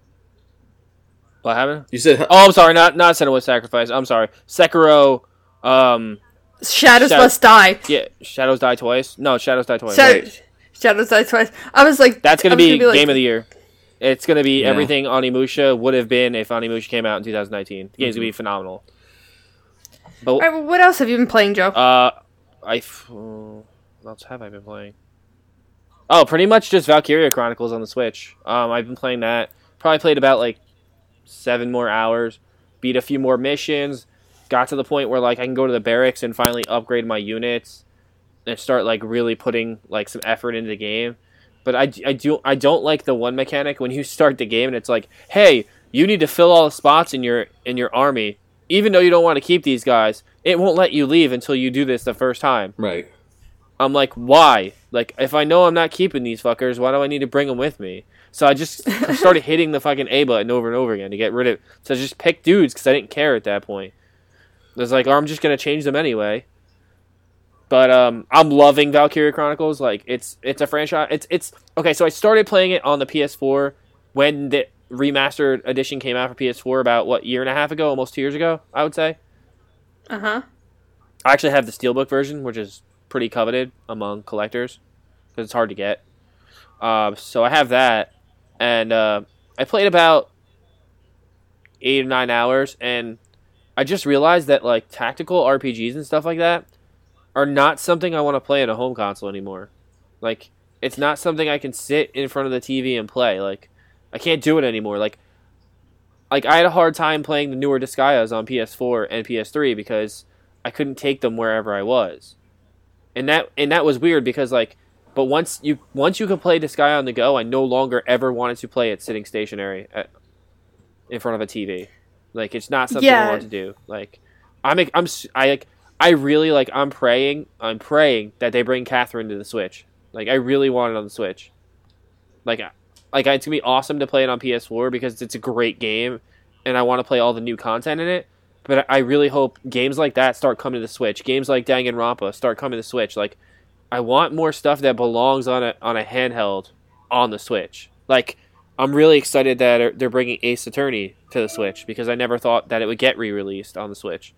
What happened? You said Oh, I'm sorry. Not not Senua's Sacrifice. I'm sorry. Sekiro. Um. Shadows Shadow- Must Die. Yeah. Shadows Die Twice. No, Shadows Die Twice. Shadow- Right. Shadows Die Twice. I was like, That's going I to was be like- game of the year. It's going to be Yeah. everything Onimusha would have been if Onimusha came out in two thousand nineteen. The game's Mm-hmm. going to be phenomenal. But All right, well, what else have you been playing, Joe? uh, I f- uh, what else have I been playing? Oh, pretty much just Valkyria Chronicles on the Switch. Um, I've been playing that. Probably played about like seven more hours. Beat a few more missions. Got to the point where like I can go to the barracks and finally upgrade my units and start like really putting like some effort into the game. But I, I do I don't like the one mechanic when you start the game and it's like, hey, you need to fill all the spots in your in your army, even though you don't want to keep these guys. It won't let you leave until you do this the first time. Right. I'm like, why? Like, if I know I'm not keeping these fuckers, why do I need to bring them with me? So I just started hitting the fucking A button over and over again to get rid of. So I just picked dudes because I didn't care at that point. I was like, oh, I'm just gonna change them anyway. But um, I'm loving Valkyria Chronicles. Like, it's it's a franchise. It's it's okay. So I started playing it on the P S four when the remastered edition came out for P S four about what year and a half ago, almost two years ago, I would say. Uh huh. I actually have the Steelbook version, which is pretty coveted among collectors because it's hard to get. Uh, so I have that, and uh, I played about eight or nine hours, and I just realized that like tactical R P Gs and stuff like that are not something I want to play on a home console anymore. Like, it's not something I can sit in front of the T V and play. Like, I can't do it anymore. Like, like I had a hard time playing the newer Disgaeas on P S four and P S three because I couldn't take them wherever I was. And that and that was weird because like, but once you once you could play Disgaea on the go, I no longer ever wanted to play it sitting stationary at, in front of a T V. Like, it's not something Yeah. I want to do. Like, I'm I'm I like I really like I'm praying I'm praying that they bring Catherine to the Switch. Like, I really want it on the Switch. Like, like it's gonna be awesome to play it on P S four because it's a great game, and I want to play all the new content in it. But I really hope games like that start coming to the Switch. Games like Danganronpa start coming to the Switch. Like, I want more stuff that belongs on a on a handheld on the Switch. Like, I'm really excited that they're bringing Ace Attorney to the Switch because I never thought that it would get re-released on the Switch.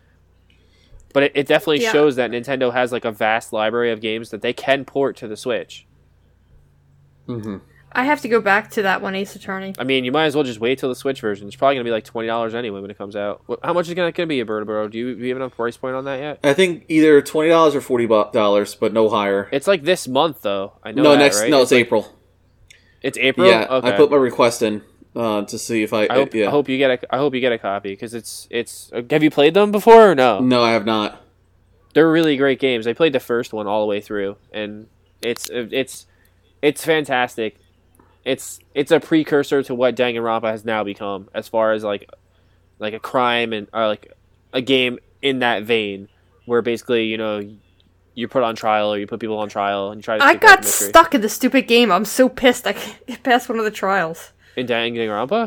But it, it definitely Yeah. shows that Nintendo has like a vast library of games that they can port to the Switch. Mm-hmm. I have to go back to that one, Ace Attorney. I mean, you might as well just wait till the Switch version. It's probably going to be like twenty dollars anyway when it comes out. What, how much is it going to be, Bertoboro? Do you, do you have enough price point on that yet? I think either twenty dollars or forty dollars, but no higher. It's like this month, though. I know no, that, next right? no, it's, like- April. It's April? Yeah, Okay. I put my request in uh, to see if I. I hope, yeah. I hope you get a I hope you get a copy because it's it's. Have you played them before or no? No, I have not. They're really great games. I played the first one all the way through, and it's it's it's fantastic. It's it's a precursor to what Danganronpa has now become, as far as like like a crime and or like a game in that vein, where basically you know you put on trial or you put people on trial and you try to. I figure out got the mystery. stuck in the stupid game. I'm so pissed I can't get past one of the trials. in Danganronpa.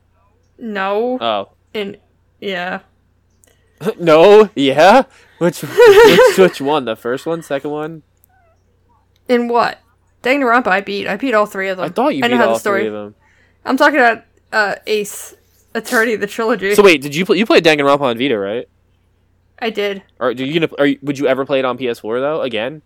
No. Oh And yeah. no, yeah. Which which which one? The first one, second one? In what? Danganronpa I beat. I beat all three of them. I thought you I beat know how all the story. three of them. I'm talking about uh, Ace Attorney, the trilogy. So wait, did you play? You played Danganronpa on Vita, right? I did. Or do you gonna? Are you, would you ever play it on P S four though? Again?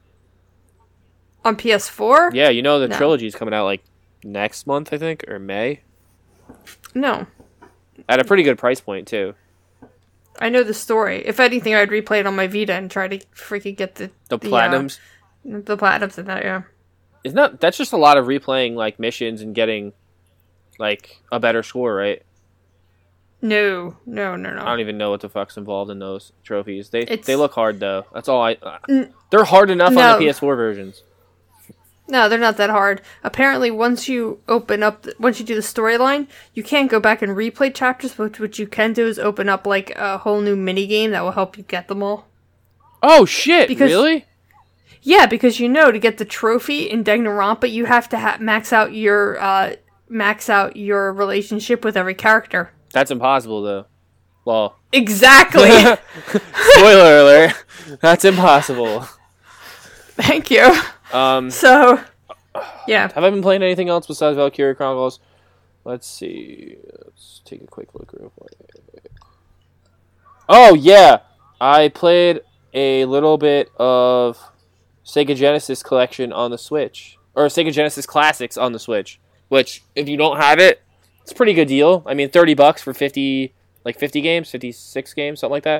On P S four? Yeah, you know the No. trilogy's coming out like next month, I think, or May, No. at a pretty good price point too. I know the story. If anything, I'd replay it on my Vita and try to freaking get the The uh, platinums. the platinums in that. Yeah. Isn't that that's just a lot of replaying like missions and getting like a better score, right? No, no, no, no. I don't even know what the fuck's involved in those trophies. They It's- they look hard though. That's all I. Uh, N- they're hard enough on no. the P S four versions. No, they're not that hard. Apparently, once you open up, the, once you do the storyline, you can't go back and replay chapters. But what you can do is open up like a whole new mini game that will help you get them all. Oh shit! Because- Really? Yeah, because you know to get the trophy in Danganronpa, you have to ha- max out your uh, max out your relationship with every character. That's impossible though. Well, Exactly. spoiler alert. That's impossible. Thank you. Um, So, yeah. have I been playing anything else besides Valkyria Chronicles? Let's see. Let's take a quick look real quick. Oh yeah, I played a little bit of Sega Genesis Collection on the Switch, or Sega Genesis Classics on the Switch. Which, if you don't have it, it's a pretty good deal. I mean, thirty bucks for fifty, like fifty games, fifty-six games, something like that.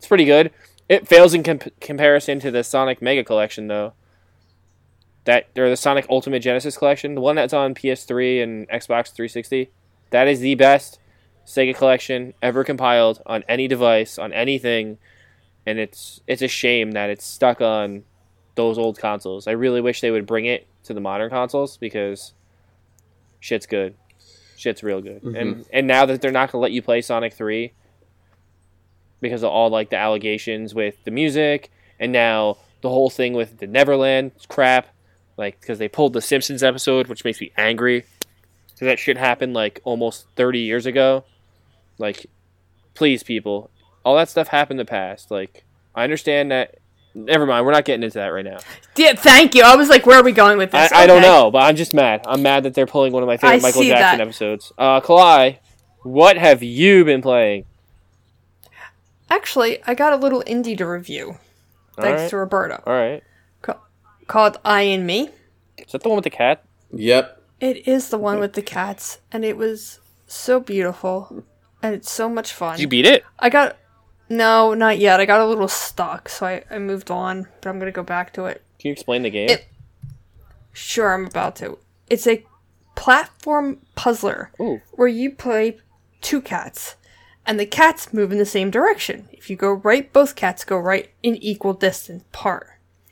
It's pretty good. It fails in comp- comparison to the Sonic Mega Collection, though. That or the Sonic Ultimate Genesis Collection, the one that's on P S three and Xbox three sixty. That is the best Sega collection ever compiled on any device, on anything, and it's it's a shame that it's stuck on those old consoles. I really wish they would bring it to the modern consoles because shit's good. Shit's real good. Mm-hmm. And and now that they're not going to let you play Sonic three because of all like the allegations with the music and now the whole thing with the Neverland crap, like because they pulled the Simpsons episode, which makes me angry because that shit happened like almost thirty years ago. Like, please, people, all that stuff happened in the past. Like, I understand that. Never mind, we're not getting into that right now. Yeah, thank you. I was like, where are we going with this? I, okay. I don't know, but I'm just mad. I'm mad that they're pulling one of my favorite I Michael see Jackson that. episodes. Uh, Kalai, what have you been playing? Actually, I got a little indie to review. Thanks right. to Roberto. All right. Ca- called I and Me. Is that the one with the cat? Yep. It is the one with the cats, and it was so beautiful, and it's so much fun. Did you beat it? I got... No, not yet. I got a little stuck, so I, I moved on, but I'm going to go back to it. Can you explain the game? It, sure, I'm about to. It's a platform puzzler Ooh. where you play two cats, and the cats move in the same direction. If you go right, both cats go right in equal distance apart.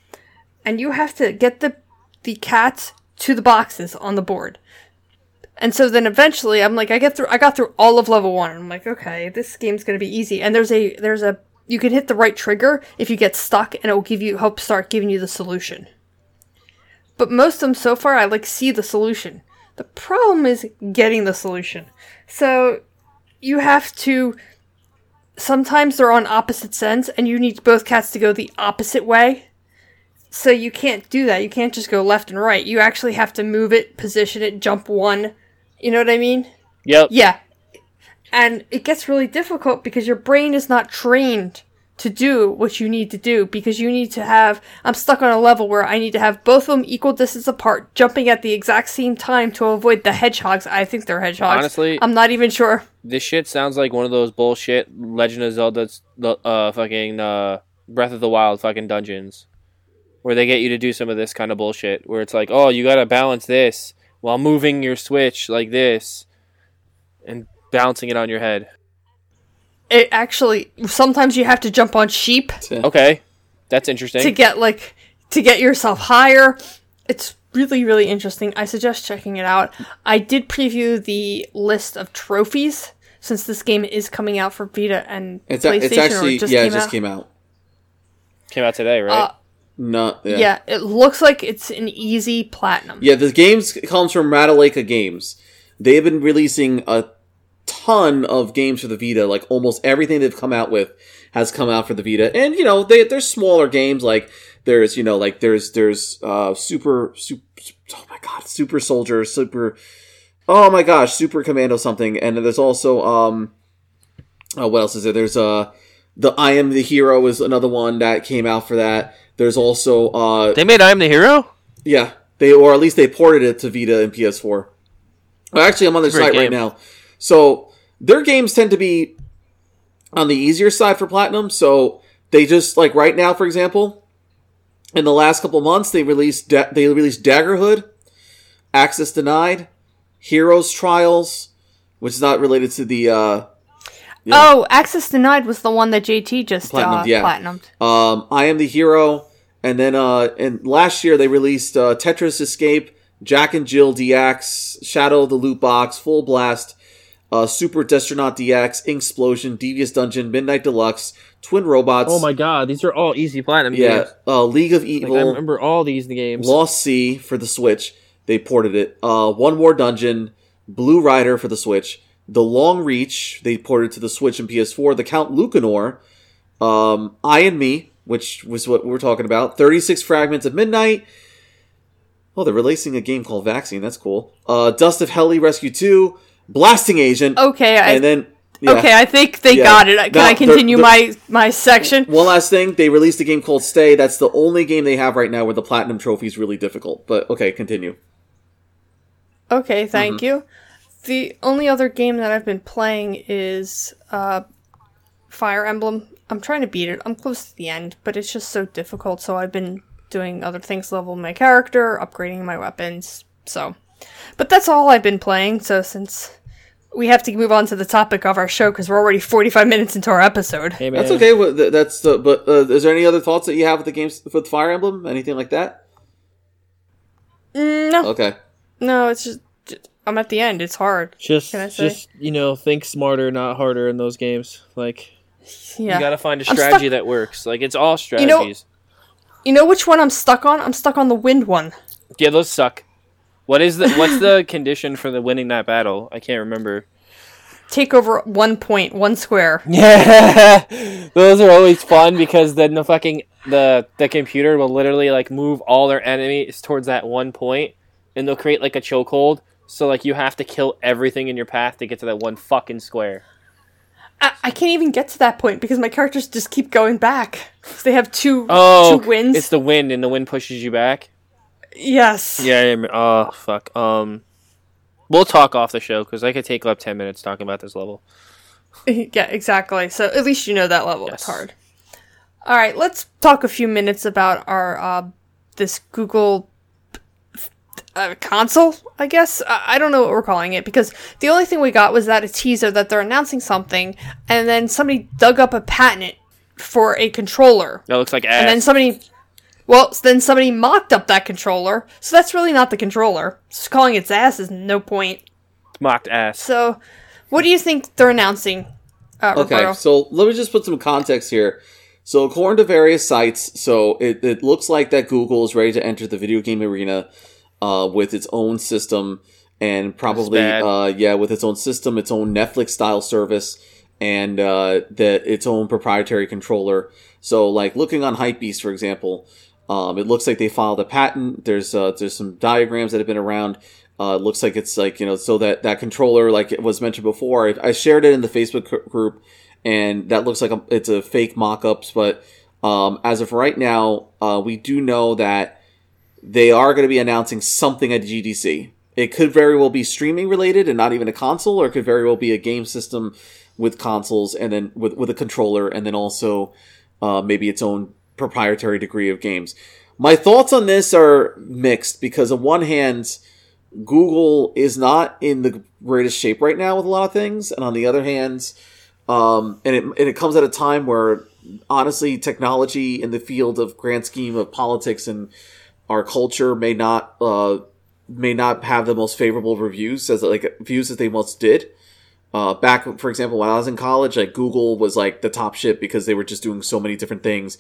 And you have to get the the cats to the boxes on the board. And so then eventually I'm like, I get through, I got through all of level one. I'm like, okay, this game's going to be easy. And there's a, there's a, you can hit the right trigger if you get stuck and it will give you, help start giving you the solution. But most of them so far, I like see the solution. The problem is getting the solution. So you have to, sometimes they're on opposite ends and you need both cats to go the opposite way. So you can't do that. You can't just go left and right. You actually have to move it, position it, jump one. You know what I mean? Yep. Yeah. And it gets really difficult because your brain is not trained to do what you need to do because you need to have... I'm stuck on a level where I need to have both of them equal distance apart, jumping at the exact same time to avoid the hedgehogs. I think they're hedgehogs. Honestly... I'm not even sure. This shit sounds like one of those bullshit Legend of Zelda's uh, fucking uh, Breath of the Wild fucking dungeons. Where they get you to do some of this kind of bullshit. Where it's like, oh, you gotta balance this while moving your Switch like this. And bouncing it on your head. It actually... Sometimes you have to jump on sheep. Okay. That's interesting. To get, like... To get yourself higher. It's really, really interesting. I suggest checking it out. I did preview the list of trophies. Since this game is coming out for Vita and It's, a, PlayStation. it's actually... or it just yeah, came it just out. came out. Came out today, right? Uh, No, yeah. Yeah, it looks like it's an easy platinum. Yeah, the games comes from Ratalaika Games. They've been releasing a ton of games for the Vita. Like, almost everything they've come out with has come out for the Vita. And, you know, they, there's smaller games, like, there's, you know, like, there's, there's, uh, Super, Super, oh my god, Super Soldier, Super, oh my gosh, Super Commando something. And then there's also, um, oh, what else is there? There's, uh, the I Am the Hero is another one that came out for that. There's also, uh... They made I Am the Hero? Yeah. They, or at least they ported it to Vita and P S four. Well, actually, I'm on their site right now. So, their games tend to be on the easier side for Platinum, so they just, like, right now, for example, in the last couple months, they released, da- they released Daggerhood, Access Denied, Heroes Trials, which is not related to the, uh... Yeah. Oh, Access Denied was the one that J T just platinumed. Uh, yeah. platinumed. Um, I Am the Hero, and then uh, and last year they released uh, Tetris Escape, Jack and Jill D X, Shadow of the Loot Box, Full Blast, uh, Super Destronaut D X, Inksplosion, Devious Dungeon, Midnight Deluxe, Twin Robots. Oh my god, these are all easy platinum yeah, games. uh, League of Evil. Like, I remember all these games. Lost Sea for the Switch. They ported it. Uh, One More Dungeon, Blue Rider for the Switch. The Long Reach, they ported to the Switch and P S four. The Count Lucanor, um, I and Me, which was what we were talking about. thirty-six Fragments of Midnight. Oh, they're releasing a game called Vaccine. That's cool. Uh, Dust of Heli Rescue two. Blasting Agent. Okay, I, and then yeah. okay, I think they yeah. got it. Can now, I continue the, the, my, my section? One last thing. They released a game called Stay. That's the only game they have right now where the Platinum Trophy is really difficult. But, okay, continue. Okay, thank Mm-hmm. you. The only other game that I've been playing is uh, Fire Emblem. I'm trying to beat it. I'm close to the end, but it's just so difficult. So I've been doing other things to level my character, upgrading my weapons. So, but that's all I've been playing. So since we have to move on to the topic of our show because we're already forty-five minutes into our episode. Hey, man. That's okay. Well, th- That's the. But uh, is there any other thoughts that you have with the games with Fire Emblem? Anything like that? Mm, no, Okay. no. It's just, just I'm at the end. It's hard. Just, Can I say? just you know, think smarter, not harder in those games. Like, Yeah. you gotta find a I'm strategy stuck- that works. Like, it's all You know- strategies. You know which one I'm stuck on? I'm stuck on the wind one. Yeah, those suck. What is the What's the condition for the winning that battle? I can't remember. Take over one point, one square. Yeah, those are always fun because then the fucking the the computer will literally like move all their enemies towards that one point, and they'll create like a chokehold. So like you have to kill everything in your path to get to that one fucking square. I, I can't even get to that point because my characters just keep going back. They have two Oh, two wins. it's the wind, and the wind pushes you back. Yes. Yeah. I rem- Oh fuck. Um, we'll talk off the show because I could take like ten minutes talking about this level. Yeah, exactly. So at least you know that level. Yes. It's hard. All right, let's talk a few minutes about our uh, this Google uh, console. I guess I-, I don't know what we're calling it because the only thing we got was that a teaser that they're announcing something, and then somebody dug up a patent for a controller, That looks like ass. and then somebody. Well, then somebody mocked up that controller, so that's really not the controller. Just calling its ass is no point. Mocked ass. So, what do you think they're announcing, uh, Okay, Roberto? so let me just put some context here. So according to various sites, so it, it looks like that Google is ready to enter the video game arena uh, with its own system and probably, That's bad. uh, yeah, with its own system, its own Netflix-style service, and uh, the, its own proprietary controller. So, like, looking on Hypebeast, for example, um, it looks like they filed a patent. There's uh, there's some diagrams that have been around. Uh, it looks like it's like, you know, so that, that controller, like it was mentioned before, I, I shared it in the Facebook gr- group, and that looks like a, it's a fake mock-ups, but um, as of right now, uh, we do know that they are going to be announcing something at G D C. It could very well be streaming related and not even a console, or it could very well be a game system with consoles and then with, with a controller, and then also uh, maybe its own proprietary degree of games. My thoughts on this are mixed because on one hand, Google is not in the greatest shape right now with a lot of things, and on the other hand, um, and it and it comes at a time where honestly, technology in the field of grand scheme of politics and our culture may not uh, may not have the most favorable reviews as like views as they once did. Uh, back, for example, when I was in college, like Google was like the top shit because they were just doing so many different things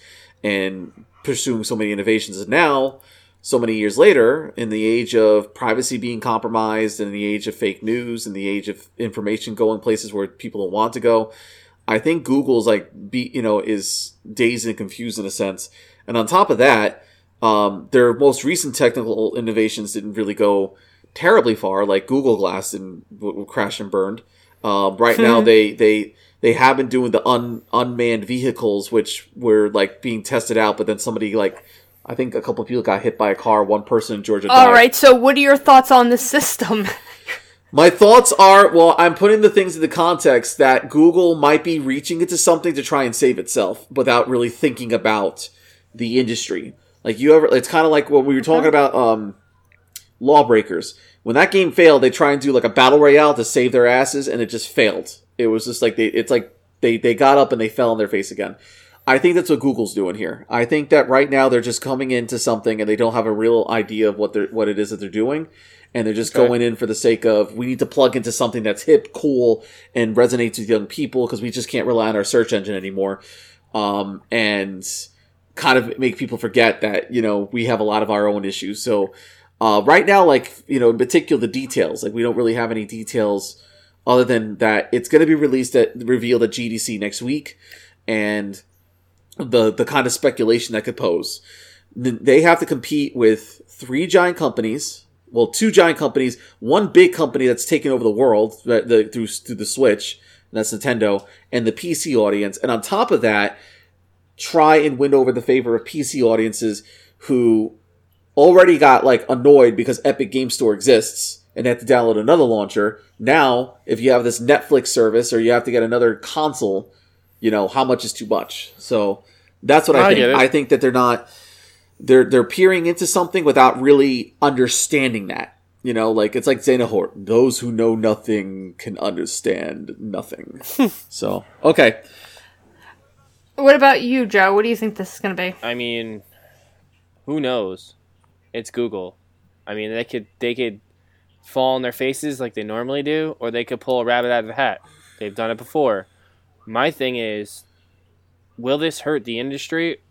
and pursuing so many innovations. And now, so many years later, in the age of privacy being compromised, in the age of fake news, in the age of information going places where people don't want to go, I think Google's like, be, you know, is dazed and confused in a sense. And on top of that, um, their most recent technical innovations didn't really go terribly far, like Google Glass didn't w- crash and burned. Um, right now, they, they, they have been doing the un, unmanned vehicles, which were like being tested out, but then somebody like, I think a couple of people got hit by a car. One person in Georgia died. All right, so what are your thoughts on this system? My thoughts are, well, I'm putting the things in the context that Google might be reaching into something to try and save itself without really thinking about the industry. Like you ever, it's kind of like when we were talking about um, Lawbreakers. When that game failed, they try and do like a battle royale to save their asses, and it just failed. It was just like they, it's like they they got up and they fell on their face again. I think that's what Google's doing here. I think that right now they're just coming into something and they don't have a real idea of what they're what it is that they're doing, and they're just Okay. going in for the sake of we need to plug into something that's hip, cool, and resonates with young people because we just can't rely on our search engine anymore, um, and kind of make people forget that you know we have a lot of our own issues. So uh, right now, like you know, in particular, the details like we don't really have any details other than that it's going to be released at revealed at G D C next week, and the the kind of speculation that could pose. They have to compete with three giant companies, well, two giant companies, one big company that's taken over the world the, the, through through the Switch, and that's Nintendo, and the P C audience. And on top of that, try and win over the favor of P C audiences who already got like annoyed because Epic Game Store exists and they have to download another launcher. Now, if you have this Netflix service or you have to get another console, You know, how much is too much? So that's what I, I think. get it. I think that they're not they're they're peering into something without really understanding that. You know, like it's like Xenohort. Those who know nothing can understand nothing. So okay. What about you, Joe? What do you think this is going to be? I mean, who knows? It's Google. I mean, they could they could fall on their faces like they normally do, or they could pull a rabbit out of the hat. They've done it before. My thing is, will this hurt the industry?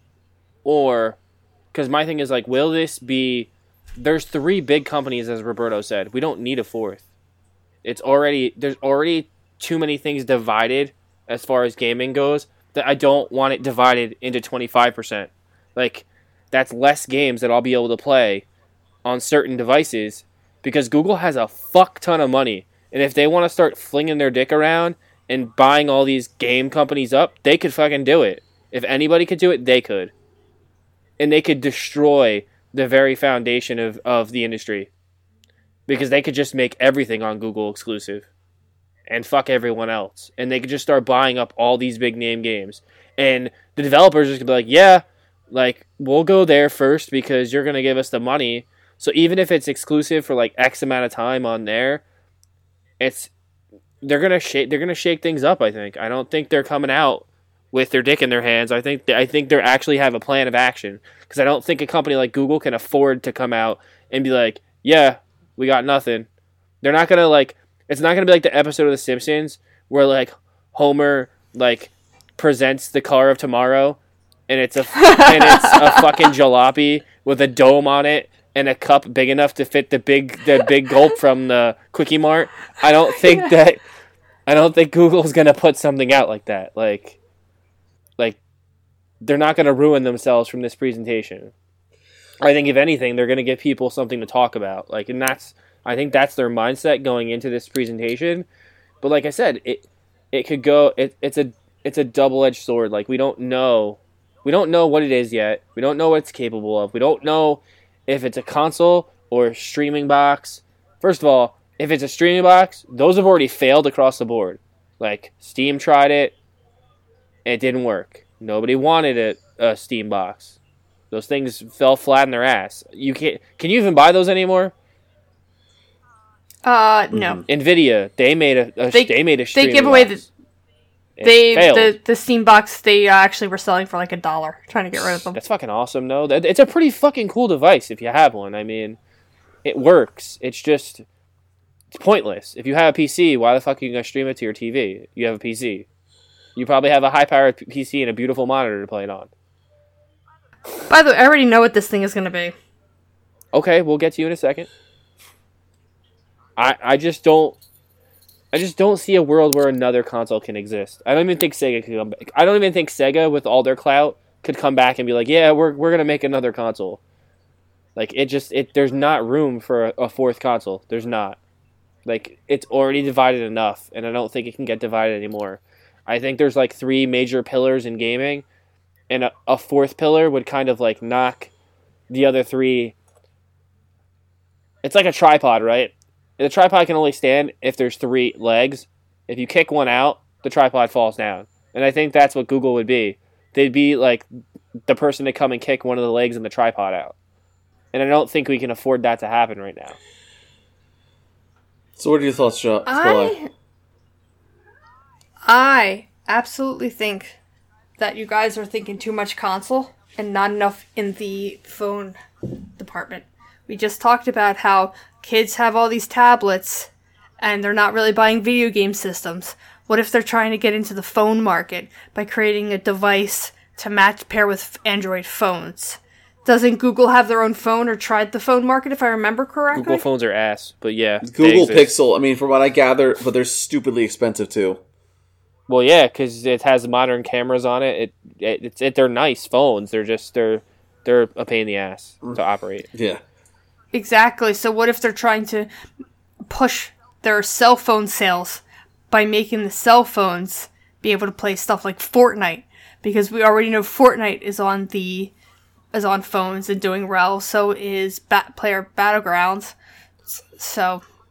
Or, because my thing is like, will this be, there's three big companies, as Roberto said. We don't need a fourth. It's already, there's already too many things divided as far as gaming goes that I don't want it divided into twenty-five percent. Like, that's less games that I'll be able to play on certain devices because Google has a fuck ton of money. And if they want to start flinging their dick around and buying all these game companies up, they could fucking do it. If anybody could do it, they could. And they could destroy the very foundation of, of the industry. Because they could just make everything on Google exclusive. And fuck everyone else. And they could just start buying up all these big name games. And the developers are just going to be like, yeah, like, we'll go there first because you're going to give us the money. So even if it's exclusive for like X amount of time on there, it's they're gonna shake they're gonna shake things up. I think. I don't think they're coming out with their dick in their hands. I think I think they actually have a plan of action because I don't think a company like Google can afford to come out and be like, yeah, we got nothing. They're not gonna like. It's not gonna be like the episode of The Simpsons where like Homer like presents the car of tomorrow, and it's a and it's a fucking jalopy with a dome on it. And a cup big enough to fit the big the big gulp from the Quickie Mart. I don't think that I don't think Google's gonna put something out like that. Like, like they're not gonna ruin themselves from this presentation. I think if anything, they're gonna give people something to talk about. Like, and that's I think that's their mindset going into this presentation. But like I said, it it could go. It, it's a it's a double edged sword. Like we don't know we don't know what it is yet. We don't know what it's capable of. We don't know if it's a console or a streaming box. First of all, if it's a streaming box, those have already failed across the board. Like, Steam tried it, it didn't work. Nobody wanted a, a Steam box. Those things fell flat in their ass. You can't. Can you even buy those anymore? Uh, no. Nvidia, they made a, a They- they made a They streaming give away box. the It they failed. the the Steam box. They uh, actually were selling for like a dollar, trying to get rid of them. That's fucking awesome, though. That- It's a pretty fucking cool device if you have one. I mean, it works. It's just, it's pointless. If you have a P C, why the fuck are you going to stream it to your T V? You have a P C. You probably have a high-powered P C and a beautiful monitor to play it on. By the way, I already know what this thing is going to be. Okay, we'll get to you in a second. I I just don't... I just don't see a world where another console can exist. I don't even think Sega could come back. I don't even think Sega, with all their clout, could come back and be like, yeah, we're we're gonna make another console. Like, it just it there's not room for a, a fourth console. There's not. Like, it's already divided enough, and I don't think it can get divided anymore. I think there's like three major pillars in gaming, and a, a fourth pillar would kind of like knock the other three. It's like a tripod, right? The tripod can only stand if there's three legs. If you kick one out, the tripod falls down. And I think that's what Google would be. They'd be like the person to come and kick one of the legs and the tripod out. And I don't think we can afford that to happen right now. So what are your thoughts, Joe? I I absolutely think that you guys are thinking too much console and not enough in the phone department. We just talked about how kids have all these tablets and they're not really buying video game systems. What if they're trying to get into the phone market by creating a device to match pair with Android phones? Doesn't Google have their own phone or tried the phone market, if I remember correctly? Google phones are ass, but yeah. they Google exist. Pixel, I mean, from what I gather, but they're stupidly expensive too. Well, yeah, because it has modern cameras on it. It, it it's it, they're nice phones. They're just they're they're a pain in the ass to operate. Yeah. Exactly. So what if they're trying to push their cell phone sales by making the cell phones be able to play stuff like Fortnite? Because we already know Fortnite is on the is on phones and doing well. So is Bat Player Battlegrounds. So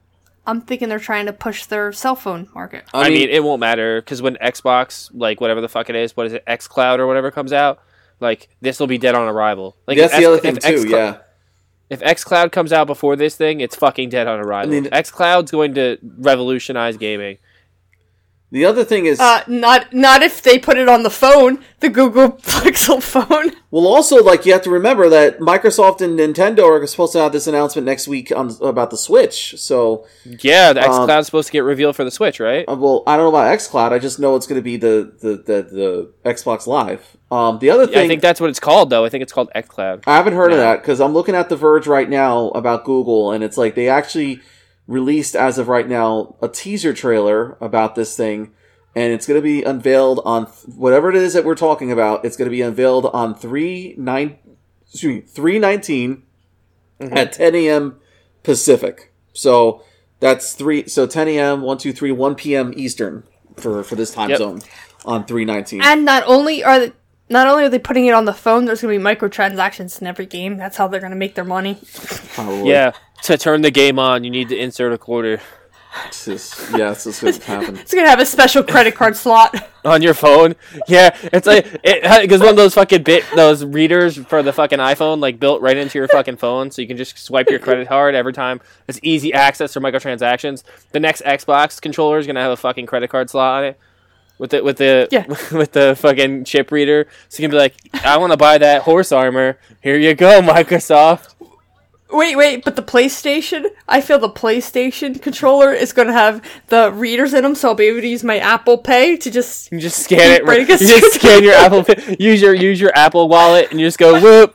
I'm thinking they're trying to push their cell phone market. I, I mean, mean, it won't matter because when Xbox, like whatever the fuck it is, what is it, xCloud or whatever comes out, like this will be dead on arrival. Like that's if the X- other thing if too. xCloud- Yeah. If xCloud comes out before this thing, it's fucking dead on arrival. I mean- xCloud's going to revolutionize gaming. The other thing is, Uh, not not if they put it on the phone, the Google Pixel phone. well, also like you have to remember that Microsoft and Nintendo are supposed to have this announcement next week on about the Switch. So, Yeah, the Um, xCloud's supposed to get revealed for the Switch, right? uh, well, I don't know about xCloud. I just know it's going to be the the, the the Xbox Live. Um, the other Yeah, thing, I think that's what it's called, though. I think it's called xCloud. I haven't heard of Yeah. that because I'm looking at The Verge right now about Google, and it's like they actually released as of right now a teaser trailer about this thing, and it's going to be unveiled on th- whatever it is that we're talking about. It's going to be unveiled on three nine, excuse me, three nineteen at ten a.m. Pacific. So that's three. So ten a.m. one two three one p.m. Eastern for for this time Yep. zone on three nineteen. And not only are they, not only are they putting it on the phone, there's going to be microtransactions in every game. That's how they're going to make their money. Probably. Yeah, to turn the game on, you need to insert a quarter It's just, yeah, it's just going to happen. It's going to have a special credit card slot. on your phone. Yeah, it's like it because one of those fucking bit those readers for the fucking iPhone like built right into your fucking phone, so you can just swipe your credit card every time. It's easy access for microtransactions. The next Xbox controller is gonna have a fucking credit card slot on it. With the with the Yeah. with the fucking chip reader, so you can be like, I want to buy that horse armor. Here you go, Microsoft. Wait, wait, but the PlayStation? I feel the PlayStation controller is going to have the readers in them, so I'll be able to use my Apple Pay to just... You just scan it. Right You against just your- scan your Apple. Pay- Use your use your Apple Wallet, and you just go whoop.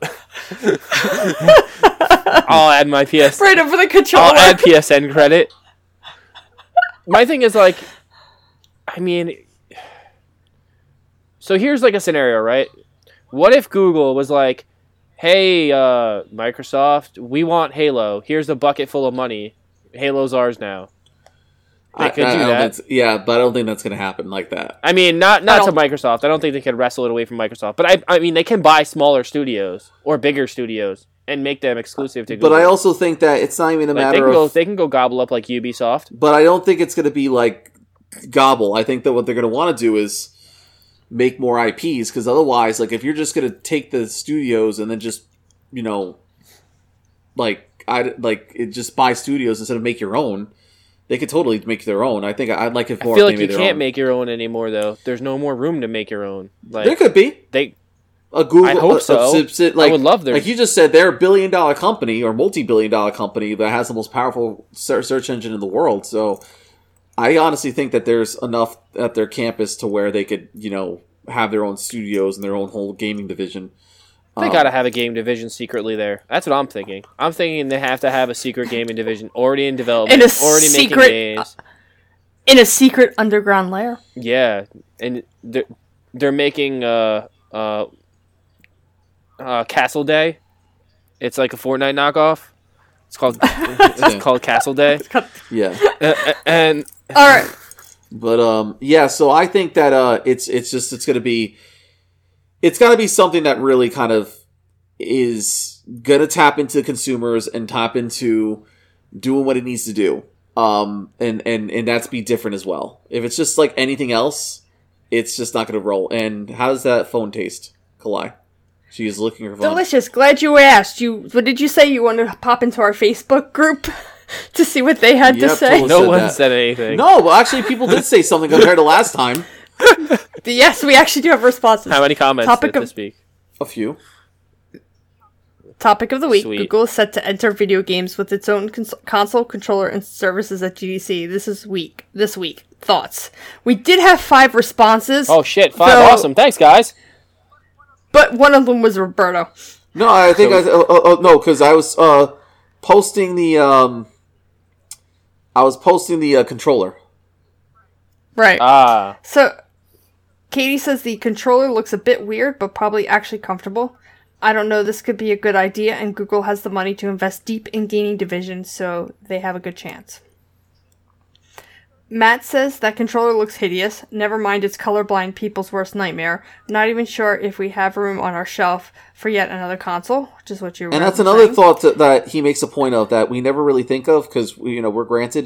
I'll add my P S. right over the controller. I'll add P S N credit. My thing is like, I mean, so here's like a scenario, right? What if Google was like, hey, uh, Microsoft, we want Halo. Here's a bucket full of money. Halo's ours now. They I- could I do don't that. think- yeah, but I don't think that's going to happen like that. I mean, not not I to don't- Microsoft. I don't think they could wrestle it away from Microsoft. But I, I mean, they can buy smaller studios or bigger studios and make them exclusive to Google. But I also think that it's not even a like, they matter can go, of. they can go gobble up like Ubisoft. But I don't think it's going to be like gobble. I think that what they're going to want to do is make more I Ps, because otherwise, like if you're just going to take the studios and then just, you know, like I like it, just buy studios instead of make your own. They could totally make their own. I think I'd like it I more. feel if like they you made their can't own. make your own anymore, though. There's no more room to make your own. Like There could be they, a Google. I hope a- a so. subsi- I like, would love there- Like you just said, they're a billion dollar company or multi billion dollar company that has the most powerful ser- search engine in the world. So I honestly think that there's enough at their campus to where they could, you know, have their own studios and their own whole gaming division. they Um, gotta have a game division secretly there. That's what I'm thinking. I'm thinking they have to have a secret gaming division already in development, And a already secret- making games. In a secret underground lair. Yeah, and they're they're making uh uh uh Castle Day. It's like a Fortnite knockoff. It's called it's called Castle Day, Yeah. uh, and All right. But um, yeah. So I think that uh, it's it's just it's gonna be, it's gotta be something that really kind of is gonna tap into consumers and tap into doing what it needs to do. Um, and and and that's be different as well. If it's just like anything else, it's just not gonna roll. And how does that phone taste, Kalai? She is looking at her phone. Delicious. Glad you asked. You. What did you say? You wanted to pop into our Facebook group to see what they had to Yep, say? totally. no said one that. said anything. No, well, actually, people did say something compared to last time. Yes, we actually do have responses. How many comments Topic did of- this week? A few. Topic of the week. Sweet. Google is set to enter video games with its own cons- console, controller, and services at G D C. This is week. This week. Thoughts. We did have five responses. Oh shit! Five, So- awesome. Thanks, guys. But one of them was Roberto. No, I think I uh, uh, uh, no, because I was uh, posting the um, I was posting the uh, controller. Right. Ah, So, Katie says the controller looks a bit weird, but probably actually comfortable. I don't know, this could be a good idea, and Google has the money to invest deep in gaming division, so they have a good chance. Matt says that controller looks hideous. Never mind, it's colorblind people's worst nightmare. Not even sure if we have room on our shelf for yet another console, which is what you were And that's saying. another thought that, that he makes a point of that we never really think of because you know we're granted.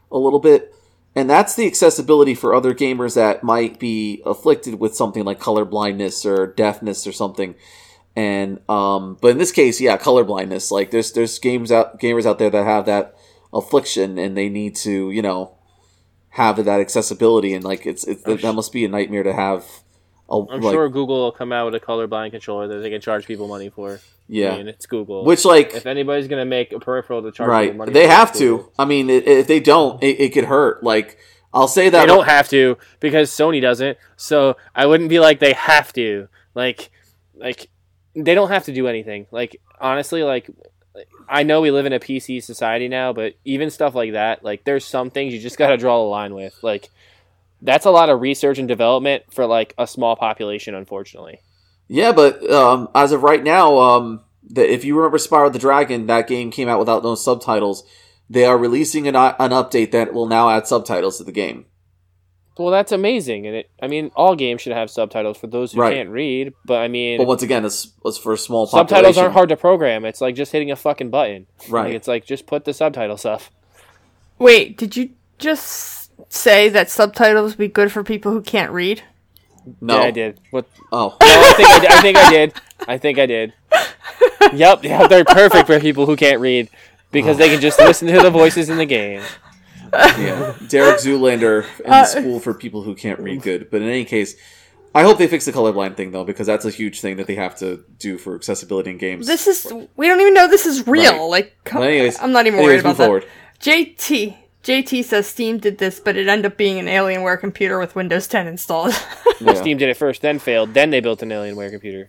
a little bit. And that's the accessibility for other gamers that might be afflicted with something like color blindness or deafness or something. And um, but in this case, yeah, color blindness. Like there's there's games out gamers out there that have that affliction, and they need to you know have that accessibility. And like it's it's that must be a nightmare to have. A, I'm like, sure Google will come out with a colorblind controller that they can charge people money for. Yeah, I mean, it's Google. Which like if anybody's gonna make a peripheral to charge right, people money, they for, have it's to. Google. I mean, it, if they don't, it, it could hurt. Like I'll say that They don't have to because Sony doesn't. So I wouldn't be like they have to. Like, like they don't have to do anything. Like honestly, like I know we live in a P C society now, but even stuff like that, like there's some things you just gotta draw a line with. Like that's a lot of research and development for like a small population, unfortunately. Yeah, but um, as of right now, um, the, if you remember Spyro the Dragon, that game came out without no subtitles. They are releasing an, an update that will now add subtitles to the game. Well, that's amazing, and it. I mean, all games should have subtitles for those who Right. can't read. But I mean, But once again, it's, it's for a small subtitles population. aren't hard to program. It's like just hitting a fucking button. Right. Like, it's like just put the subtitles up. Wait, did you just say that subtitles would be good for people who can't read? No, Yeah, I did. What? Oh, No, I think I did. I think I did. I think I did. Yep, yeah, they're perfect for people who can't read because they can just listen to the voices in the game. yeah. Derek Zoolander in Uh, the school for people who can't read good. But in any case, I hope they fix the colorblind thing though, because that's a huge thing that they have to do for accessibility in games. This is we don't even know this is real. Right. Like, come, Well, anyways- I'm not even anyways, worried move about that. forward. J T J T says Steam did this, but it ended up being an Alienware computer with Windows ten installed. Yeah. Steam did it first, then failed, then they built an Alienware computer.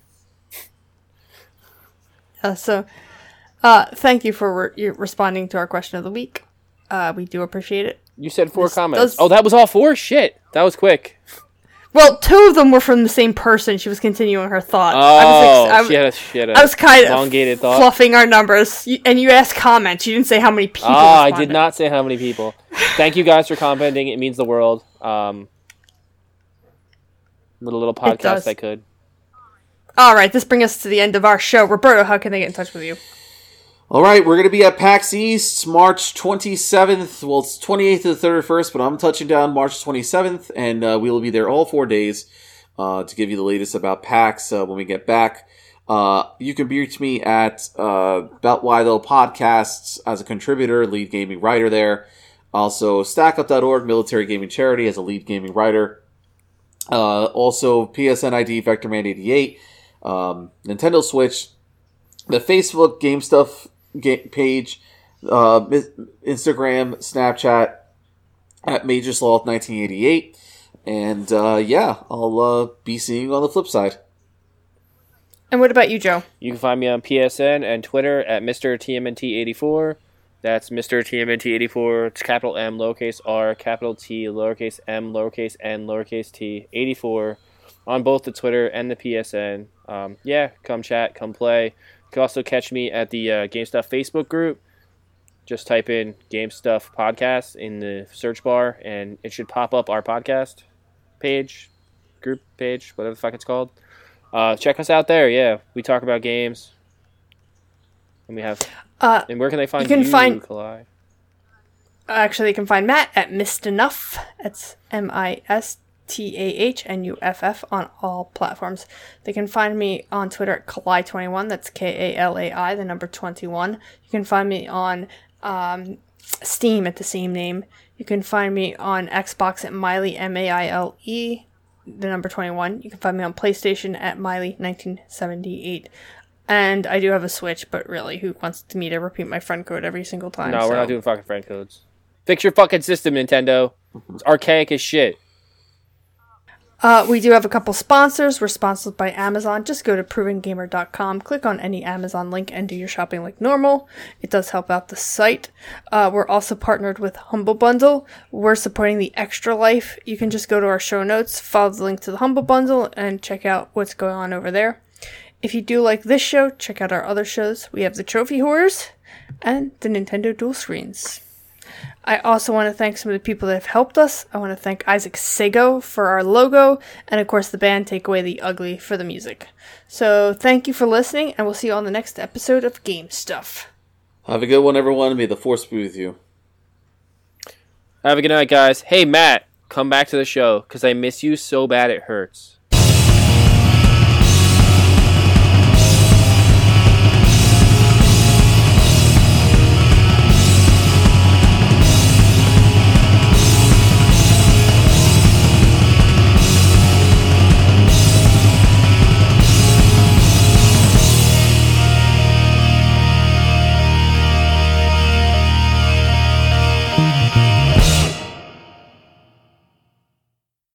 uh, so, uh, thank you for re- you responding to our question of the week. Uh, we do appreciate it. You said four This comments. does- Oh, that was all four? Shit. That was quick. Well, two of them were from the same person. She was continuing her thought. Oh, I was, ex- I, she had a, she had a I was kind of elongated thought. fluffing our numbers, You- and you asked comments. You didn't say how many people. Ah, I responded. did not say how many people. Thank you guys for commenting. It means the world. Um, little little It does. podcast I could. All right, this brings us to the end of our show. Roberto, how can they get in touch with you? All right, we're going to be at PAX East March twenty-seventh. Well, it's twenty-eighth to the thirty-first, but I'm touching down March twenty-seventh, and uh, we will be there all four days uh, to give you the latest about PAX uh, when we get back. Uh, you can reach me at uh, About Why Though Podcasts as a contributor, lead gaming writer there. Also, stack up dot org, military gaming charity, as a lead gaming writer. Uh, also, P S N I D, Vectorman eighty-eight, um, Nintendo Switch, the Facebook Game Stuff ga- page, uh, Instagram, Snapchat, at Major Sloth nineteen eighty-eight. And, uh, yeah, I'll uh, be seeing you on the flip side. And what about you, Joe? You can find me on P S N and Twitter at Mister T M N T eighty-four. That's Mister T M N T eighty-four. It's capital M, lowercase r, capital T, lowercase m, lowercase n, lowercase t, eighty-four. On both the Twitter and the P S N. Um, yeah, come chat, come play. You can also catch me at the uh, Game Stuff Facebook group. Just type in Game Stuff Podcast in the search bar, and it should pop up our podcast page, group page, whatever the fuck it's called. Uh, check us out there. Yeah, we talk about games, and we have. Uh, And where can they find you you, can find- Kalai? Actually, you can find Matt at Mist Enough. That's M I S T A H N U F F on all platforms. They can find me on Twitter at Kalai twenty-one. That's K A L A I, the number twenty-one. You can find me on um, Steam at the same name. You can find me on Xbox at Miley, M A I L E, the number twenty-one. You can find me on PlayStation at Miley nineteen seventy-eight. And I do have a Switch, but really, who wants me to repeat my friend code every single time? No, we're so- not doing fucking friend codes. Fix your fucking system, Nintendo. It's archaic as shit. Uh, we do have a couple sponsors. We're sponsored by Amazon. Just go to proven gamer dot com, click on any Amazon link, and do your shopping like normal. It does help out the site. Uh, we're also partnered with Humble Bundle. We're supporting the Extra Life. You can just go to our show notes, follow the link to the Humble Bundle, and check out what's going on over there. If you do like this show, check out our other shows. We have the Trophy Horrors and the Nintendo Dual Screens. I also want to thank some of the people that have helped us. I want to thank Isaac Sego for our logo, and of course the band Take Away the Ugly for the music. So thank you for listening, and we'll see you on the next episode of Game Stuff. Have a good one, everyone. May the force be with you. Have a good night, guys. Hey, Matt, come back to the show because I miss you so bad it hurts.